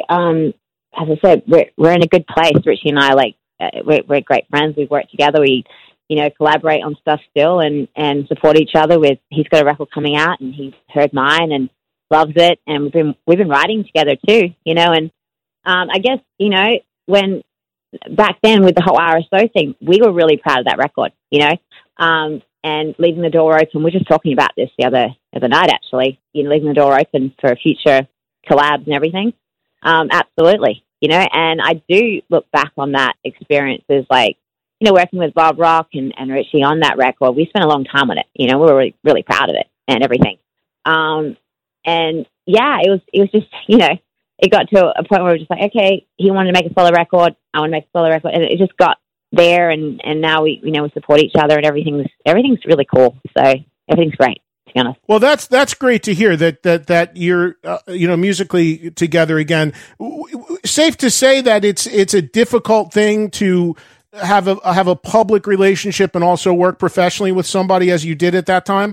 as I said, we're in a good place. Richie and I, we're great friends. We've worked together. We, collaborate on stuff still and support each other he's got a record coming out, and he's heard mine and loves it, and we've been writing together too, and I guess, when back then with the whole RSO thing, we were really proud of that record, and leaving the door open. We're just talking about this the other night, actually, leaving the door open for future collabs and everything. Absolutely, and I do look back on that experience as working with Bob Rock and Richie on that record. We spent a long time on it, we were really, really proud of it and everything. And yeah, it was just, it got to a point where we were just like, okay, he wanted to make a solo record, I want to make a solo record, and it just got there, and now we support each other, and everything's really cool. So everything's great, to be honest. Well, that's great to hear that you're musically together again. Safe to say that it's a difficult thing to have a public relationship and also work professionally with somebody as you did at that time.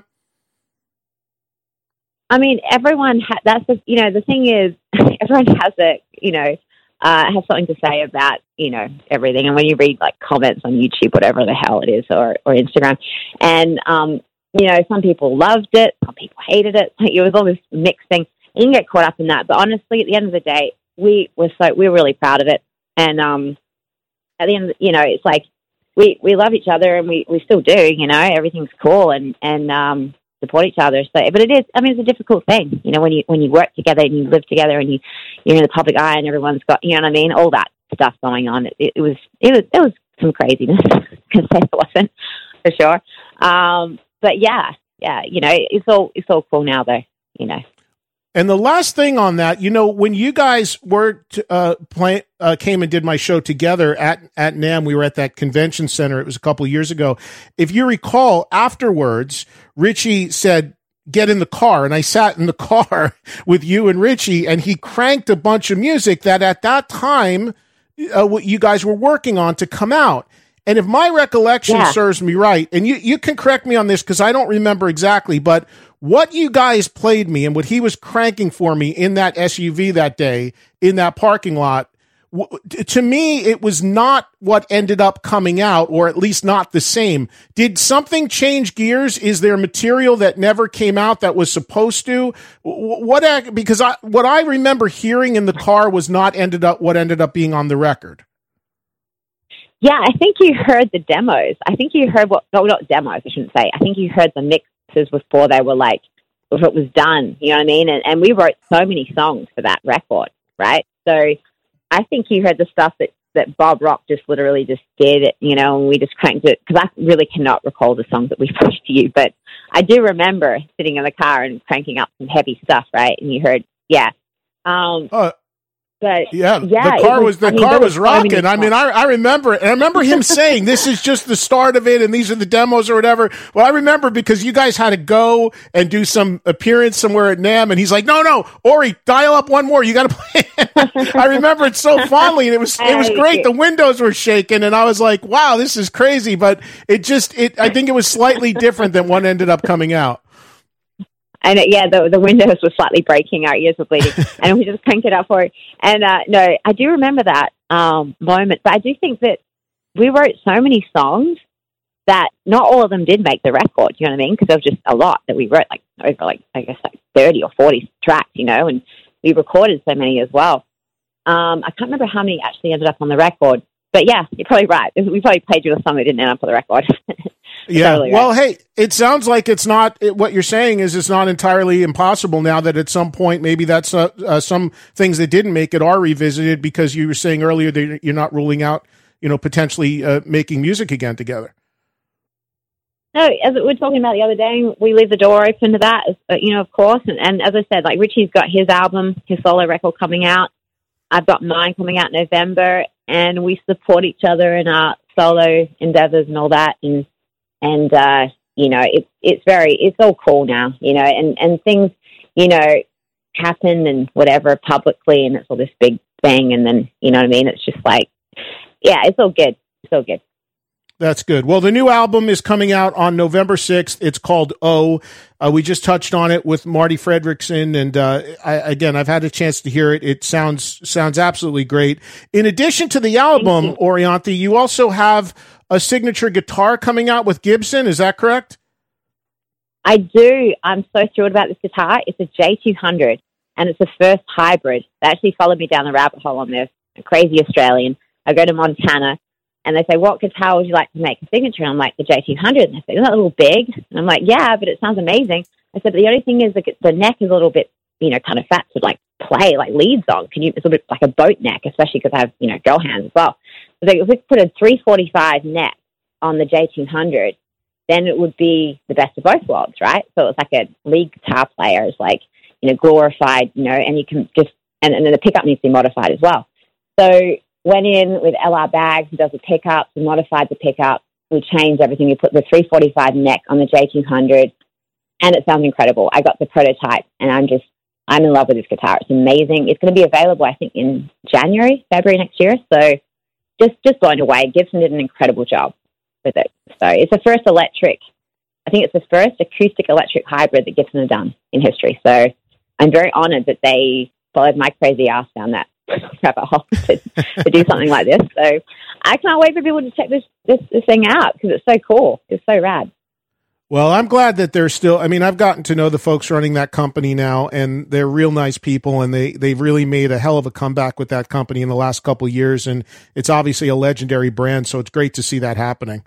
I mean, everyone that's the thing is, everyone has has something to say about, everything. And when you read comments on YouTube, whatever the hell it is, or Instagram, and, some people loved it, some people hated it. It was all this mixed thing. You can get caught up in that. But honestly, at the end of the day, we're really proud of it. And, at the end, it's like, we love each other, and we still do, everything's cool and support each other. So, but it is, it's a difficult thing, when you work together and you live together and you're in the public eye and everyone's got, all that stuff going on. It was some craziness, because it wasn't, for sure. But yeah, it's all cool now though, And the last thing on that, when you guys came and did my show together at NAMM, we were at that convention center. It was a couple of years ago. If you recall, afterwards, Richie said, "Get in the car." And I sat in the car with you and Richie, and he cranked a bunch of music that at that time, what you guys were working on to come out. And if my recollection serves me right, and you can correct me on this because I don't remember exactly, but what you guys played me and what he was cranking for me in that SUV that day in that parking lot to me, it was not what ended up coming out, or at least not the same. Did something change gears? Is there material that never came out that was supposed to? Because what I remember hearing in the car was not what ended up being on the record. Yeah, I think you heard the demos. I think you heard not demos, I shouldn't say. I think you heard the mixes before they were like, if it was done, you know what I mean? And we wrote so many songs for that record, right? So I think you heard the stuff that Bob Rock just literally just did, you know, and we just cranked it, because I really cannot recall the songs that we pushed to you, but I do remember sitting in the car and cranking up some heavy stuff, right? And you heard, yeah. But the car was rocking. I mean, I remember him saying, "This is just the start of it, and these are the demos or whatever." Well, I remember because you guys had to go and do some appearance somewhere at NAMM, and he's like, "No, Ori, dial up one more. You got to play." I remember it so fondly, and it was great. The windows were shaking, and I was like, "Wow, this is crazy." But I think it was slightly different than what ended up coming out. And the windows were slightly breaking, our ears were bleeding, and we just cranked it up for it. And no, I do remember that moment, but I do think that we wrote so many songs that not all of them did make the record, you know what I mean? Because there was just a lot that we wrote, like over I guess 30 or 40 tracks, you know, and we recorded so many as well. I can't remember how many actually ended up on the record, but yeah, you're probably right. We probably played you a song that didn't end up on the record. Yeah. Totally well, right. Hey, it sounds like what you're saying is it's not entirely impossible now that at some point maybe that's some things that didn't make it are revisited, because you were saying earlier that you're not ruling out, you know, potentially making music again together. No, as we were talking about the other day, we leave the door open to that, you know, of course. And as I said, like Richie's got his album, his solo record coming out. I've got mine coming out in November, and we support each other in our solo endeavors and all that. And you know, it's all cool now, you know, and things, you know, happen and whatever publicly, and it's all this big thing. And then, you know what I mean? It's just like, yeah, it's all good. It's all good. That's good. Well, the new album is coming out on November 6th. It's called O. We just touched on it with Marty Fredrickson, and I've had a chance to hear it. It sounds absolutely great. In addition to the album, Orianthi, you also have a signature guitar coming out with Gibson. Is that correct? I do. I'm so thrilled about this guitar. It's a J200, and it's the first hybrid. They actually followed me down the rabbit hole on this. A crazy Australian. I go to Montana, and they say, "What guitar would you like to make a signature?" And I'm like, "The J200." And they say, "Isn't that a little big?" And I'm like, "Yeah, but it sounds amazing." I said, "But the only thing is the neck is a little bit, you know, kind of fat to like play, like leads on. It's a little bit like a boat neck, especially because I have, you know, girl hands as well." So if we put a 345 neck on the J200, then it would be the best of both worlds, right? So it's like a lead guitar player is like, you know, glorified, you know, and you can just, and then the pickup needs to be modified as well. So went in with LR Bags, who does the pickups, we modified the pickup, we changed everything, we put the 345 neck on the J200, and it sounds incredible. I got the prototype, and I'm in love with this guitar. It's amazing. It's going to be available, I think, in February next year. So just blown away. Gibson did an incredible job with it. So it's the first acoustic electric hybrid that Gibson has done in history. So I'm very honored that they followed my crazy ass down that rabbit hole to do something like this. So I can't wait for people to check this thing out, because it's so cool. It's so rad. Well, I'm glad that they're still, I mean, I've gotten to know the folks running that company now, and they're real nice people, and they've really made a hell of a comeback with that company in the last couple of years, and it's obviously a legendary brand, so it's great to see that happening.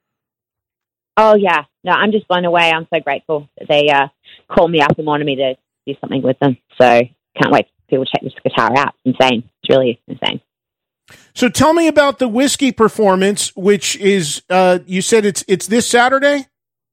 Oh, yeah. No, I'm just blown away. I'm so grateful that they called me up and wanted me to do something with them. So can't wait for people to check this guitar out. It's insane. It's really insane. So tell me about the Whiskey performance, which is, you said it's this Saturday?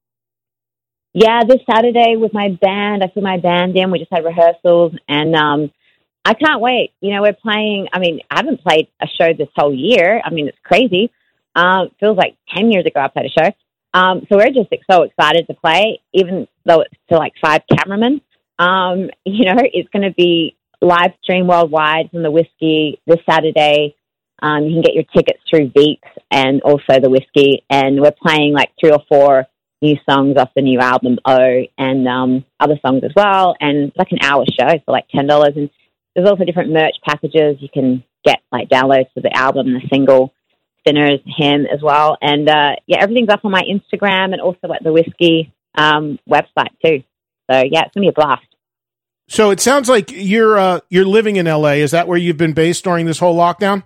Yeah, this Saturday with my band. I flew my band in. We just had rehearsals, and I can't wait. You know, we're playing. I mean, I haven't played a show this whole year. I mean, it's crazy. It feels like 10 years ago I played a show. So we're just so excited to play, even though it's to like 5 cameramen. You know, it's going to be live stream worldwide from the Whiskey this Saturday. You can get your tickets through Veeps and also the Whiskey. And we're playing like 3 or 4 new songs off the new album, O, and other songs as well. And it's like an hour show for like $10. And there's also different merch packages. You can get like downloads for the album, the single Sinners hymn as well. And everything's up on my Instagram and also at the Whiskey website too. So yeah, it's gonna be a blast. So it sounds like you're living in LA. Is that where you've been based during this whole lockdown?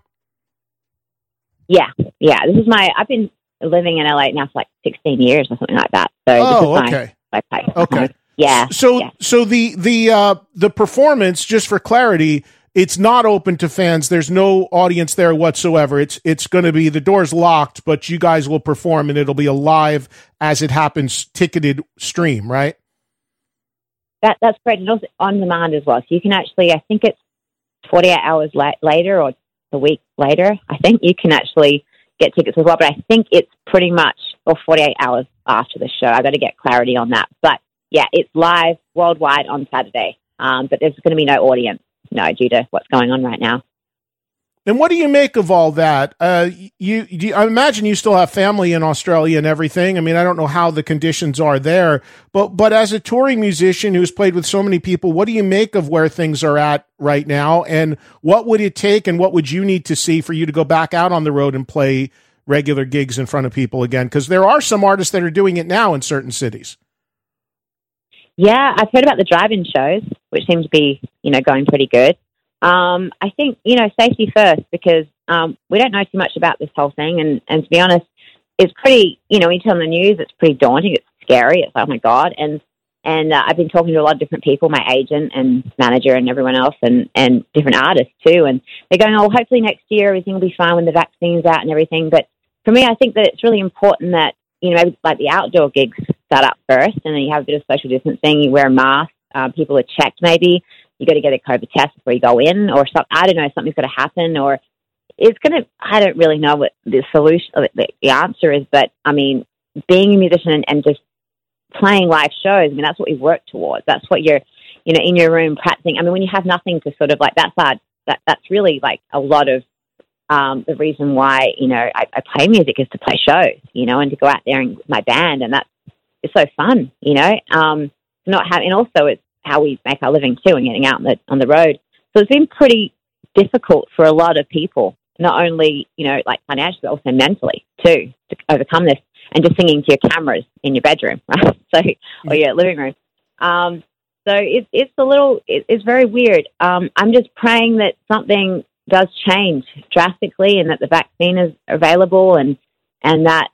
Yeah. I've been living in LA now for like 16 years or something like that. So okay. Okay. Yeah. So yeah. so the performance, just for clarity, it's not open to fans. There's no audience there whatsoever. It's going to be, the door's locked, but you guys will perform and it'll be a live, as it happens, ticketed stream, right? That's great. And also on demand as well. So you can actually, I think it's 48 hours later or a week later, I think you can actually get tickets as well. But I think it's pretty much, or 48 hours after the show. I got to get clarity on that. But yeah, it's live worldwide on Saturday. But there's going to be no audience, due to what's going on right now. And what do you make of all that? I imagine you still have family in Australia and everything. I mean, I don't know how the conditions are there, but as a touring musician who's played with so many people, what do you make of where things are at right now? And what would it take and what would you need to see for you to go back out on the road and play regular gigs in front of people again? Because there are some artists that are doing it now in certain cities. Yeah, I've heard about the drive-in shows, which seem to be, going pretty good. I think, safety first, because we don't know too much about this whole thing. And to be honest, it's pretty, when you turn on the news, it's pretty daunting. It's scary. It's like, oh my God. And I've been talking to a lot of different people, my agent and manager and everyone else, and different artists too. And they're going, oh, hopefully next year everything will be fine when the vaccine's out and everything. But for me, I think that it's really important that, maybe like the outdoor gigs start up first, and then you have a bit of social distancing, you wear a mask, people are checked maybe. You got to get a COVID test before you go in, or something. I don't know, something's going to happen, or it's going to, I don't really know what the solution, the answer is, but I mean, being a musician and just playing live shows, I mean, that's what we work towards. That's what you're, in your room practicing. I mean, when you have nothing to sort of like, that's really like a lot of the reason why, I play music is to play shows, and to go out there and with my band, and it's so fun, not having, and also it's how we make our living too, and getting out on the road. So it's been pretty difficult for a lot of people, not only, like financially, but also mentally too, to overcome this, and just singing to your cameras in your bedroom, right? So, or your living room. So it's very weird. I'm just praying that something does change drastically, and that the vaccine is available, and that,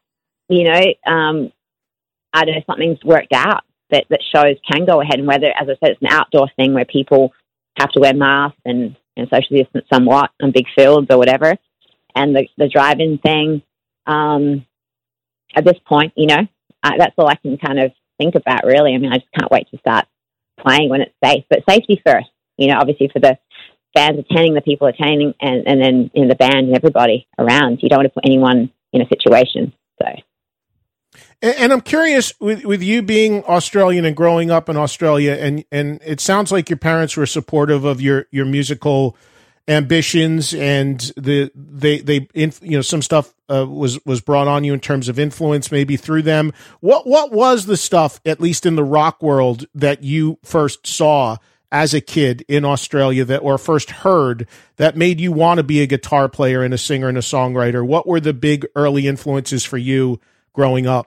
I don't know, something's worked out that shows can go ahead, and whether, as I said, it's an outdoor thing where people have to wear masks and social distance somewhat on big fields or whatever, and the drive-in thing, at this point, that's all I can kind of think about, really. I mean, I just can't wait to start playing when it's safe, but safety first, obviously for the fans attending, the people attending, and then the band and everybody around. You don't want to put anyone in a situation, so... And I'm curious, with you being Australian and growing up in Australia, and it sounds like your parents were supportive of your musical ambitions, and some stuff was brought on you in terms of influence, maybe through them. What was the stuff, at least in the rock world, that you first saw as a kid in Australia or first heard that made you want to be a guitar player and a singer and a songwriter? What were the big early influences for you growing up?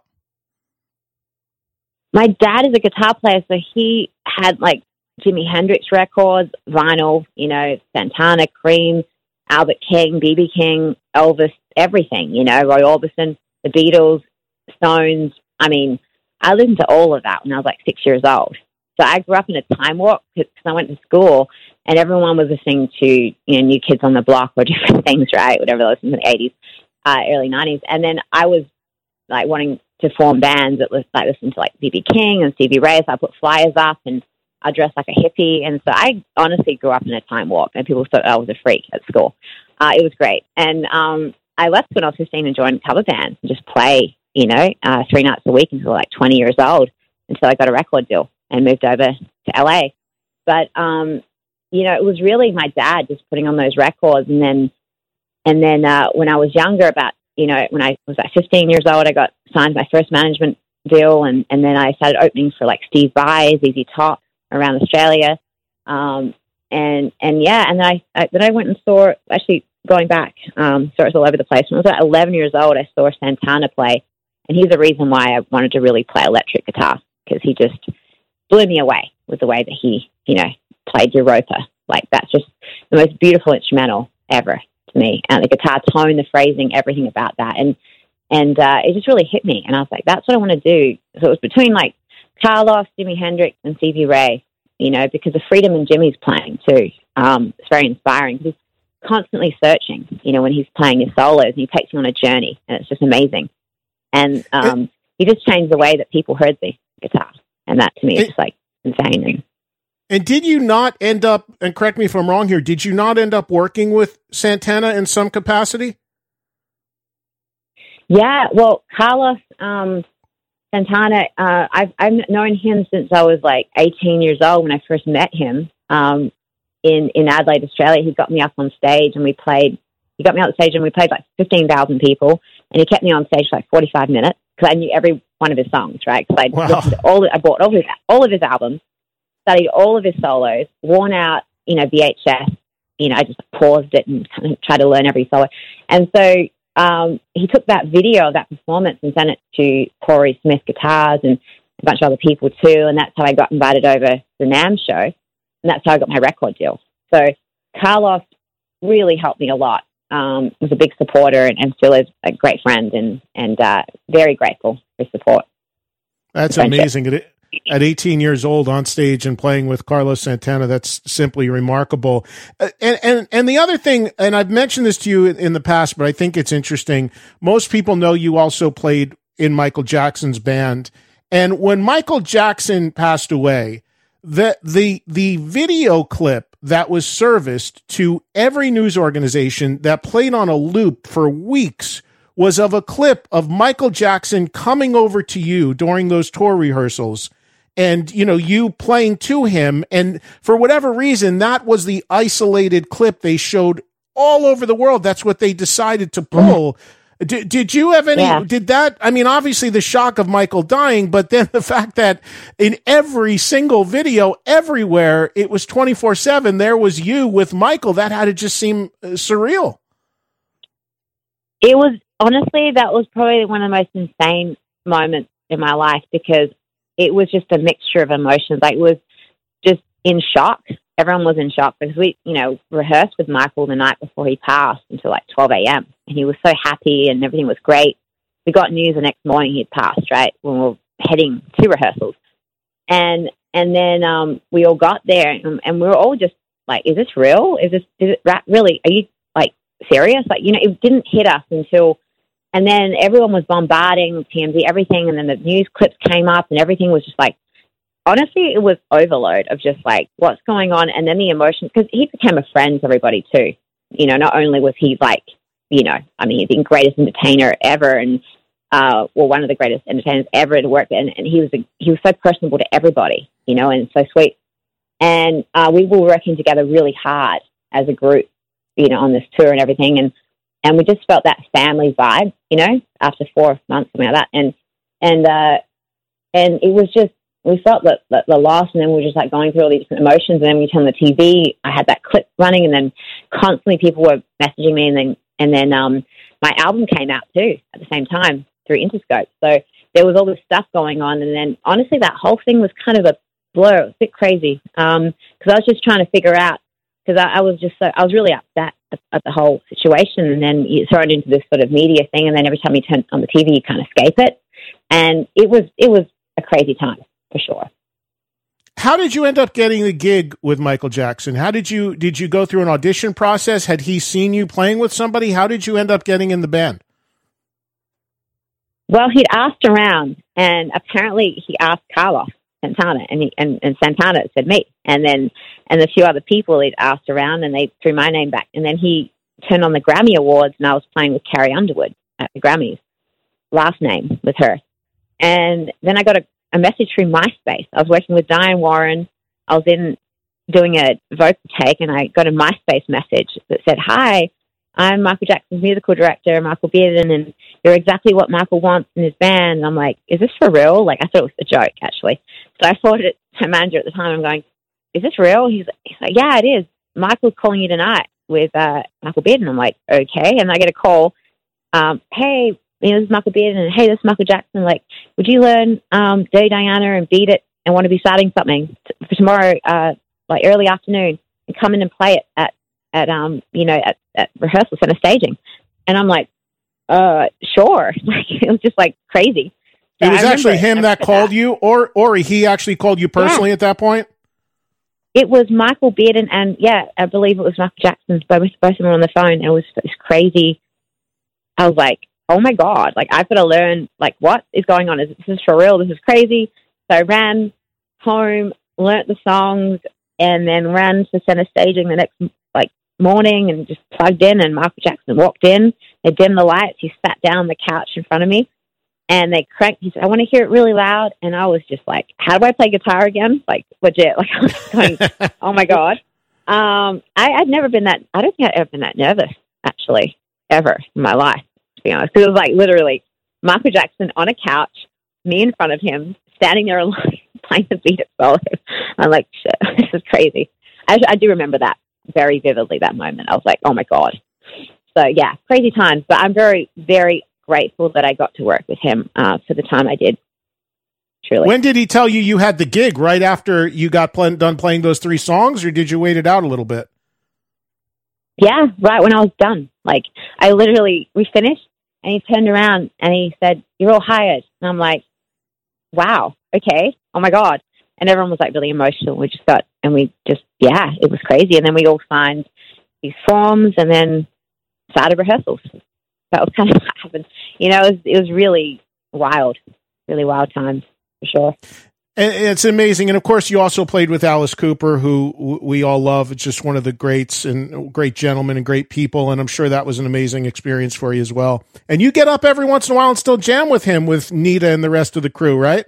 My dad is a guitar player, so he had like Jimi Hendrix records, vinyl, Santana, Cream, Albert King, B.B. King, Elvis, everything, Roy Orbison, the Beatles, Stones. I mean, I listened to all of that when I was like 6 years old. So I grew up in a time warp because I went to school and everyone was listening to, New Kids on the Block or different things, right? Whatever they listened to in the 80s, early 90s. And then I was like wanting to form bands that listened to like B.B. King and Stevie Ray. So I put flyers up and I dressed like a hippie. And so I honestly grew up in a time warp, and people thought I was a freak at school. It was great. And I left when I was 15 and joined cover bands and just play, 3 nights a week until like 20 years old, until I got a record deal and moved over to LA. But, it was really my dad just putting on those records. And then when I was younger, about, when I was like 15 years old, I got signed my first management deal. And then I started opening for like Steve Vai, ZZ Top around Australia. then I went and saw, actually going back, saw it all over the place. When I was about 11 years old, I saw Santana play, and he's the reason why I wanted to really play electric guitar, because he just blew me away with the way that he, played Europa. Like, that's just the most beautiful instrumental ever to me. And the guitar tone, the phrasing, everything about that. And it just really hit me. And I was like, that's what I want to do. So it was between like Carlos, Jimi Hendrix, and Stevie Ray, because of freedom and Jimmy's playing too. It's very inspiring. He's constantly searching, when he's playing his solos, and he takes you on a journey, and it's just amazing. And he just changed the way that people heard the guitar. And that to me is like insane. And did you not end up, and correct me if I'm wrong here, did you not end up working with Santana in some capacity? Yeah, well, Carlos Santana, I've known him since I was like 18 years old when I first met him in Adelaide, Australia. He got me up on stage and we played like 15,000 people, and he kept me on stage for like 45 minutes because I knew every one of his songs, right? Because I bought all of his albums, studied all of his solos, worn out, VHS. I just paused it and kind of tried to learn every solo. And so he took that video of that performance and sent it to Corey Smith Guitars and a bunch of other people too. And that's how I got invited over to the NAMM show. And that's how I got my record deal. So Carlos really helped me a lot. Was a big supporter and still is a great friend and very grateful for his support. That's amazing. At 18 years old on stage and playing with Carlos Santana, that's simply remarkable. And the other thing, and I've mentioned this to you in the past, but I think it's interesting. Most people know you also played in Michael Jackson's band. And when Michael Jackson passed away, the video clip that was serviced to every news organization that played on a loop for weeks was of a clip of Michael Jackson coming over to you during those tour rehearsals and, you playing to him. And for whatever reason, that was the isolated clip they showed all over the world. That's what they decided to pull. Did you have any, did that, obviously the shock of Michael dying, but then the fact that in every single video, everywhere, it was 24/7, there was you with Michael, that had to just seem surreal. It was, honestly, that was probably one of the most insane moments in my life because it was just a mixture of emotions. Like, it was just in shock. Everyone was in shock because we, rehearsed with Michael the night before he passed until like 12 a.m. And he was so happy and everything was great. We got news the next morning he'd passed, right, when we were heading to rehearsals. And then we all got there and we were all just like, is this real? Is it really? Are you like serious? Like, it didn't hit us until, and then everyone was bombarding TMZ, everything. And then the news clips came up and everything was just like, honestly, it was overload of just like, what's going on? And then the emotion, because he became a friend to everybody too. Not only was he like, he's the greatest entertainer ever and, one of the greatest entertainers ever to work. And he was so personable to everybody, and so sweet. And we were working together really hard as a group, on this tour and everything. And we just felt that family vibe, after 4 months, something like that. And it was just, we felt that the loss, and then we were just like going through all these different emotions. And then we turned on the TV, I had that clip running, and then constantly people were messaging me. And then my album came out too at the same time through Interscope. So there was all this stuff going on. And then honestly, that whole thing was kind of a blur. It was a bit crazy because I was just trying to figure out, because I was really upset at the whole situation. And then you throw it into this sort of media thing. And then every time you turn on the TV, you kind of escape it. And it was a crazy time. For sure. How did you end up getting the gig with Michael Jackson? Did you go through an audition process? Had he seen you playing with somebody? How did you end up getting in the band? Well, he'd asked around, and apparently he asked Carlos Santana, and Santana said me, and a few other people he'd asked around, and they threw my name back. And then he turned on the Grammy Awards, and I was playing with Carrie Underwood at the Grammys, last name with her. And then I got a message through MySpace. I was working with Diane Warren. I was doing a vocal take, and I got a MySpace message that said, "Hi, I'm Michael Jackson's musical director, Michael Bearden, and you're exactly what Michael wants in his band." And I'm like, is this for real? Like, I thought it was a joke, actually. So I forwarded it to my manager at the time. I'm going, is this real? He's like, yeah, it is. Michael's calling you tonight with Michael Bearden. I'm like, okay. And I get a call. Hey, this is Michael Bearden, and hey, this is Michael Jackson. Like, would you learn Dirty Diana and Beat It and want to be starting something for tomorrow, like early afternoon, and come in and play it at rehearsal center staging? And I'm like, sure. Like, it was just like crazy. So it was actually him that called you, or he actually called you personally at that point? It was Michael Bearden, and I believe it was Michael Jackson. Both of them were on the phone, and it was crazy. I was like, oh my God, like, I've got to learn, like, what is going on? This is for real? This is crazy. So I ran home, learnt the songs, and then ran to center staging the next, like, morning and just plugged in, and Michael Jackson walked in. They dimmed the lights. He sat down on the couch in front of me, and they cranked. He said, I want to hear it really loud. And I was just like, how do I play guitar again? Like, legit. Like, I was going, oh my God. I'd never been that, I don't think I'd ever been that nervous, actually, ever in my life, to be honest. Because it was like literally Michael Jackson on a couch, me in front of him, standing there alone, playing the Beat It solo. I'm like, shit, this is crazy. I do remember that very vividly, that moment. I was like, oh my God. So yeah, crazy times. But I'm very, very grateful that I got to work with him for the time I did. Truly. When did he tell you had the gig? Right after you got done playing those 3 songs, or did you wait it out a little bit? Yeah, right when I was done. Like, we finished, and he turned around and he said, you're all hired. And I'm like, wow, okay, oh my God. And everyone was like really emotional. It was crazy. And then we all signed these forms and then started rehearsals. That was kind of what happened. It was really wild times, for sure. And it's amazing. And of course, you also played with Alice Cooper, who we all love. It's just one of the greats and great gentlemen and great people. And I'm sure that was an amazing experience for you as well. And you get up every once in a while and still jam with him, with Nita and the rest of the crew, right?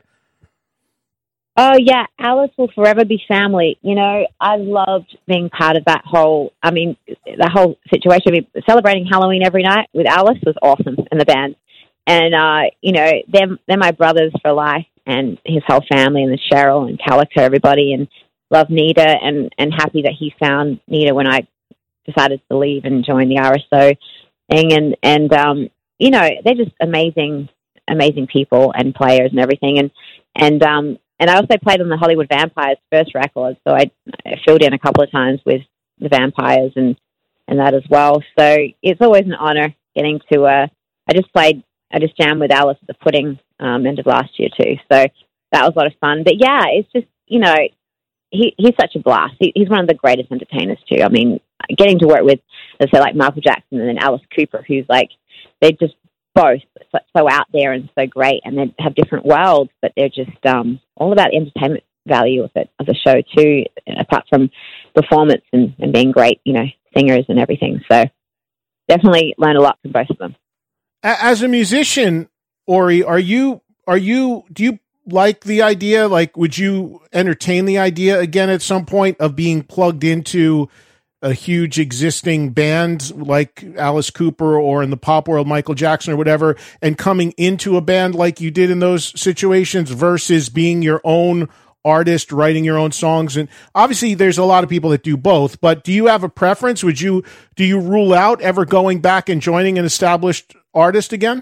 Oh, yeah. Alice will forever be family. I loved being part of that whole situation. I mean, celebrating Halloween every night with Alice was awesome, and the band. And, they're my brothers for life, and his whole family, and the Cheryl and Calico, everybody, and love Nita, and happy that he found Nita when I decided to leave and join the RSO thing. And they're just amazing people and players and everything. And I also played on the Hollywood Vampires first record, so I filled in a couple of times with the Vampires and that as well. So it's always an honor getting to. I just jammed with Alice at the Pudding end of last year too, so that was a lot of fun. But yeah, it's just he's such a blast. He's one of the greatest entertainers too. I mean, getting to work with, let's say, like Michael Jackson and then Alice Cooper, who's like, they're just both so out there and so great, and they have different worlds, but they're just all about the entertainment value of the show too, apart from performance and being great, singers and everything. So definitely learn a lot from both of them. As a musician, Ori, do you like the idea? Like, would you entertain the idea again at some point of being plugged into a huge existing band like Alice Cooper, or in the pop world, Michael Jackson or whatever, and coming into a band like you did in those situations versus being your own artist, writing your own songs? And obviously there's a lot of people that do both, but do you have a preference? Do you rule out ever going back and joining an established artist again?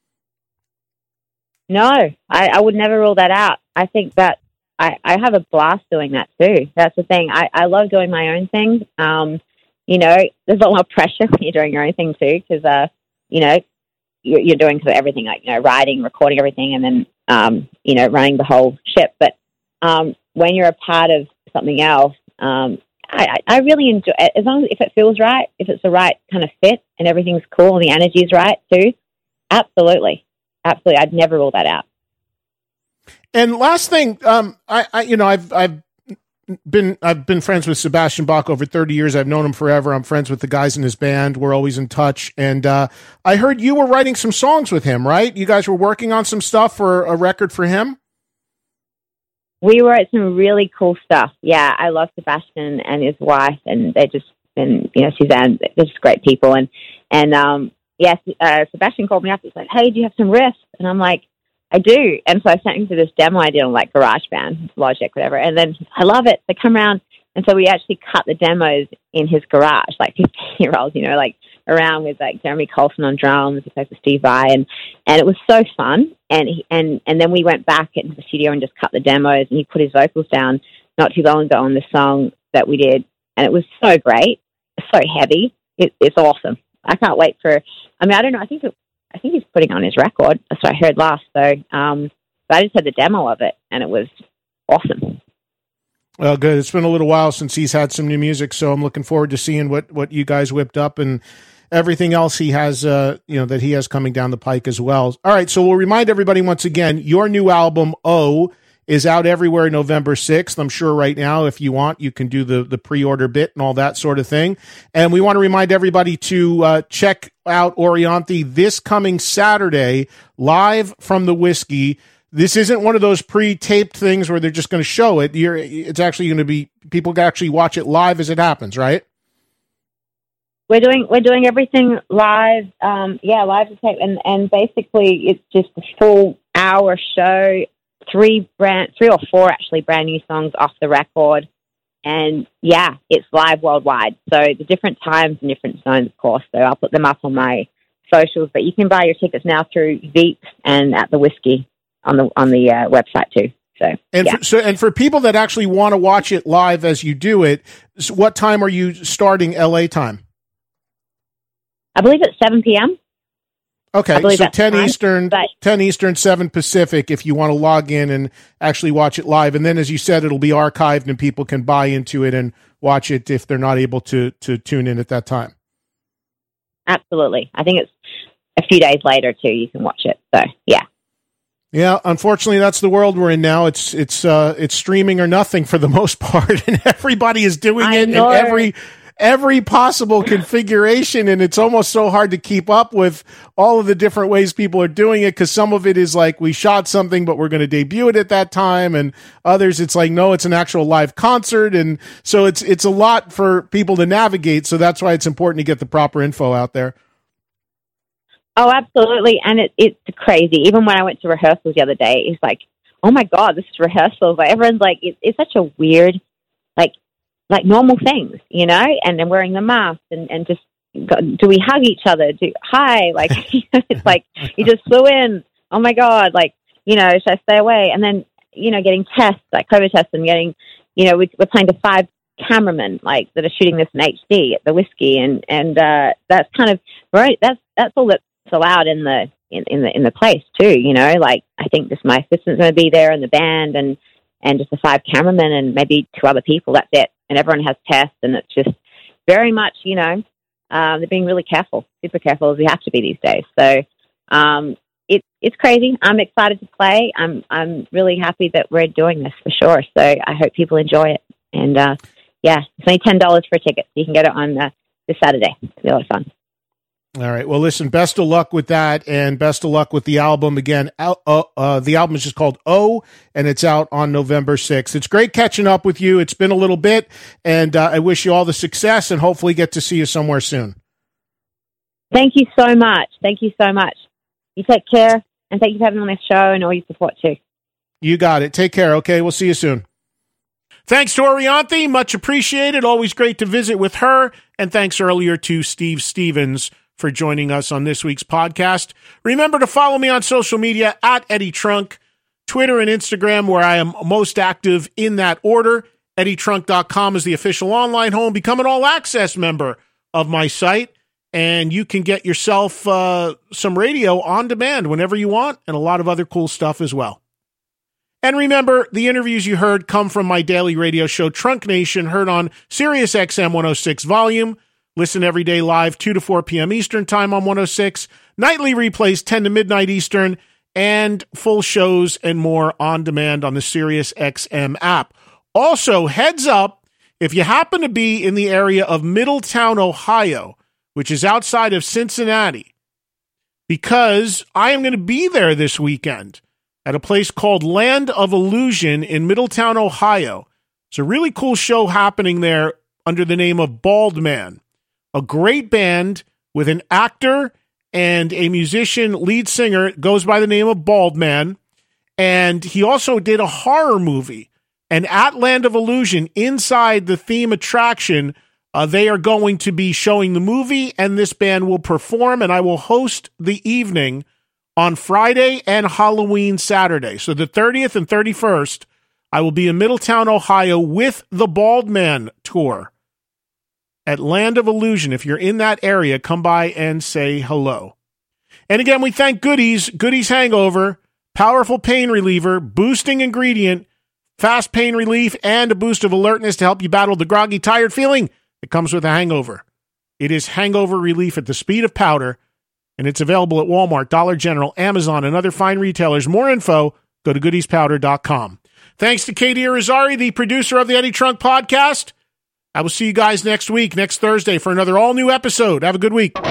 No, I would never rule that out. I think that I have a blast doing that too. That's the thing. I love doing my own thing. There's a lot of pressure when you're doing your own thing too, because, you're doing everything, like, writing, recording everything, and then, running the whole ship. But when you're a part of something else, I really enjoy it, as long as if it feels right, if it's the right kind of fit and everything's cool and the energy's right too. Absolutely. I'd never rule that out. And last thing, I've been friends with Sebastian Bach over 30 years. I've known him forever. I'm friends with the guys in his band. We're always in touch. And I heard you were writing some songs with him, right? You guys were working on some stuff for a record for him? We wrote some really cool stuff. Yeah, I love Sebastian and his wife, and they're just, and Suzanne, they're just great people. Sebastian called me up. He's like, "Hey, do you have some riffs?" And I'm like, "I do." And so I sent him to this demo I did on like GarageBand, Logic, whatever. And then I love it. So come around, And so we actually cut the demos in his garage, like 15-year-olds, you know, like around with like Jeremy Colson on drums, he plays with Steve Vai, and it was so fun. And then we went back into the studio and just cut the demos, and he put his vocals down not too long ago on the song that we did, and it was so great, so heavy. It's awesome. I can't wait for. I mean, I don't know. I think he's putting on his record. That's what I heard last. So, but I just had the demo of it, and it was awesome. Well, good. It's been a little while since he's had some new music, so I'm looking forward to seeing what you guys whipped up and everything else he has, that he has coming down the pike as well. All right, so we'll remind everybody once again, your new album, O, is out everywhere November 6th. I'm sure right now, if you want, you can do the pre-order bit and all that sort of thing. And we want to remind everybody to check out Orianthi this coming Saturday, live from the Whiskey. This isn't one of those pre-taped things where they're just going to show it. It's actually going to be, people can actually watch it live as it happens, right? We're doing everything live. Live to tape, and basically it's just a full hour show. 3 or 4 actually brand new songs off the record, and it's live worldwide. So the different times and different zones, of course. So I'll put them up on my socials, but you can buy your tickets now through Veeps and at the Whiskey on the website too. So for people that actually want to watch it live as you do it, what time are you starting LA time? I believe it's 7 p.m. Okay, so 10 Eastern, 10 Eastern, 7 Pacific, if you want to log in and actually watch it live. And then, as you said, it'll be archived and people can buy into it and watch it if they're not able to tune in at that time. Absolutely. I think it's a few days later, too, you can watch it. So, yeah. Yeah, unfortunately, that's the world we're in now. It's streaming or nothing for the most part, and everybody is doing it in every possible configuration, and it's almost so hard to keep up with all of the different ways people are doing it, because some of it is like, we shot something but we're going to debut it at that time, and others it's like, no, it's an actual live concert, and so it's a lot for people to navigate. So that's why it's important to get the proper info out there. Oh, absolutely. And it's crazy. Even when I went to rehearsals the other day, it's like, oh my God, this is rehearsals. Like, everyone's like, it's such a weird, like normal things, you know, and then wearing the mask and just, do we hug each other? Hi, like, it's like, you just flew in. Oh my God. Like, should I stay away? And then, getting tests, like COVID tests, and getting, we're playing to 5 cameramen, like, that are shooting this in HD at the Whiskey. And that's kind of, right. That's all that's allowed in the place too, like, I think just my assistant's going to be there and the band and just the 5 cameramen and maybe 2 other people. That's it. And everyone has tests, and it's just very much, they're being really careful, super careful, as we have to be these days. So it's crazy. I'm excited to play. I'm really happy that we're doing this for sure. So I hope people enjoy it. And it's only $10 for a ticket. So you can get it on this Saturday. It'll be a lot of fun. All right. Well, listen, best of luck with that, and best of luck with the album. Again, the album is just called O, and it's out on November 6th. It's great catching up with you. It's been a little bit, and I wish you all the success, and hopefully get to see you somewhere soon. Thank you so much. Thank you so much. You take care, and thank you for having me on this show and all your support, too. You got it. Take care, okay? We'll see you soon. Thanks to Orianthi. Much appreciated. Always great to visit with her, and thanks earlier to Steve Stevens for joining us on this week's podcast. Remember to follow me on social media at Eddie Trunk, Twitter and Instagram, where I am most active in that order. EddieTrunk.com is the official online home. Become an all-access member of my site, and you can get yourself some radio on demand whenever you want, and a lot of other cool stuff as well. And remember, the interviews you heard come from my daily radio show, Trunk Nation, heard on Sirius XM 106 Volume. Listen every day live, 2 to 4 p.m. Eastern Time on 106. Nightly replays 10 to midnight Eastern, and full shows and more on demand on the Sirius XM app. Also, heads up, if you happen to be in the area of Middletown, Ohio, which is outside of Cincinnati, because I am going to be there this weekend at a place called Land of Illusion in Middletown, Ohio. It's a really cool show happening there under the name of Bald Man. A great band with an actor and a musician, lead singer, goes by the name of Bald Man. And he also did a horror movie. And at Land of Illusion, inside the theme attraction, they are going to be showing the movie, and this band will perform, and I will host the evening on Friday and Halloween Saturday. So the 30th and 31st, I will be in Middletown, Ohio with the Bald Man Tour at Land of Illusion. If you're in that area, come by and say hello. And again, we thank Goodies Hangover, powerful pain reliever, boosting ingredient, fast pain relief, and a boost of alertness to help you battle the groggy, tired feeling that comes with a hangover. It is hangover relief at the speed of powder, and it's available at Walmart, Dollar General, Amazon, and other fine retailers. More info, go to goodiespowder.com. Thanks to Katie Irizarry, the producer of the Eddie Trunk Podcast. I will see you guys next week, next Thursday, for another all-new episode. Have a good week.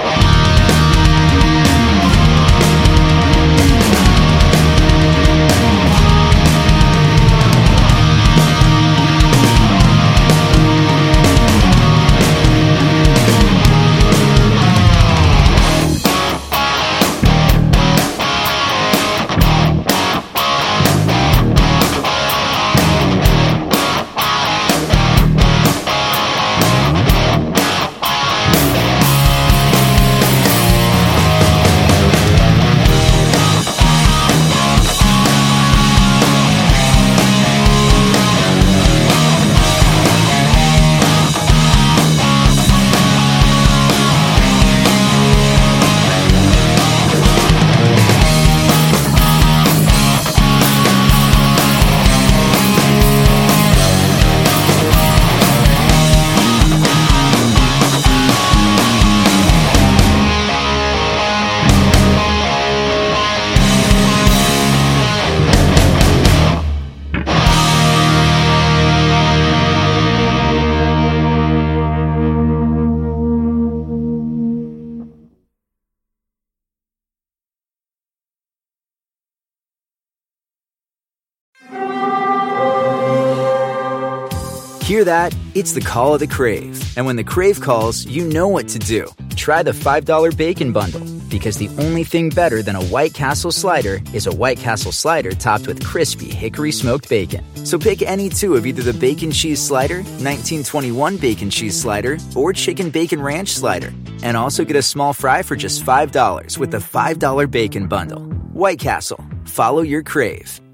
Hear that? It's the call of the Crave. And when the Crave calls, you know what to do. Try the $5 Bacon Bundle, because the only thing better than a White Castle slider is a White Castle slider topped with crispy hickory smoked bacon. So pick any two of either the Bacon Cheese Slider, 1921 Bacon Cheese Slider, or Chicken Bacon Ranch Slider. And also get a small fry for just $5 with the $5 Bacon Bundle. White Castle. Follow your Crave.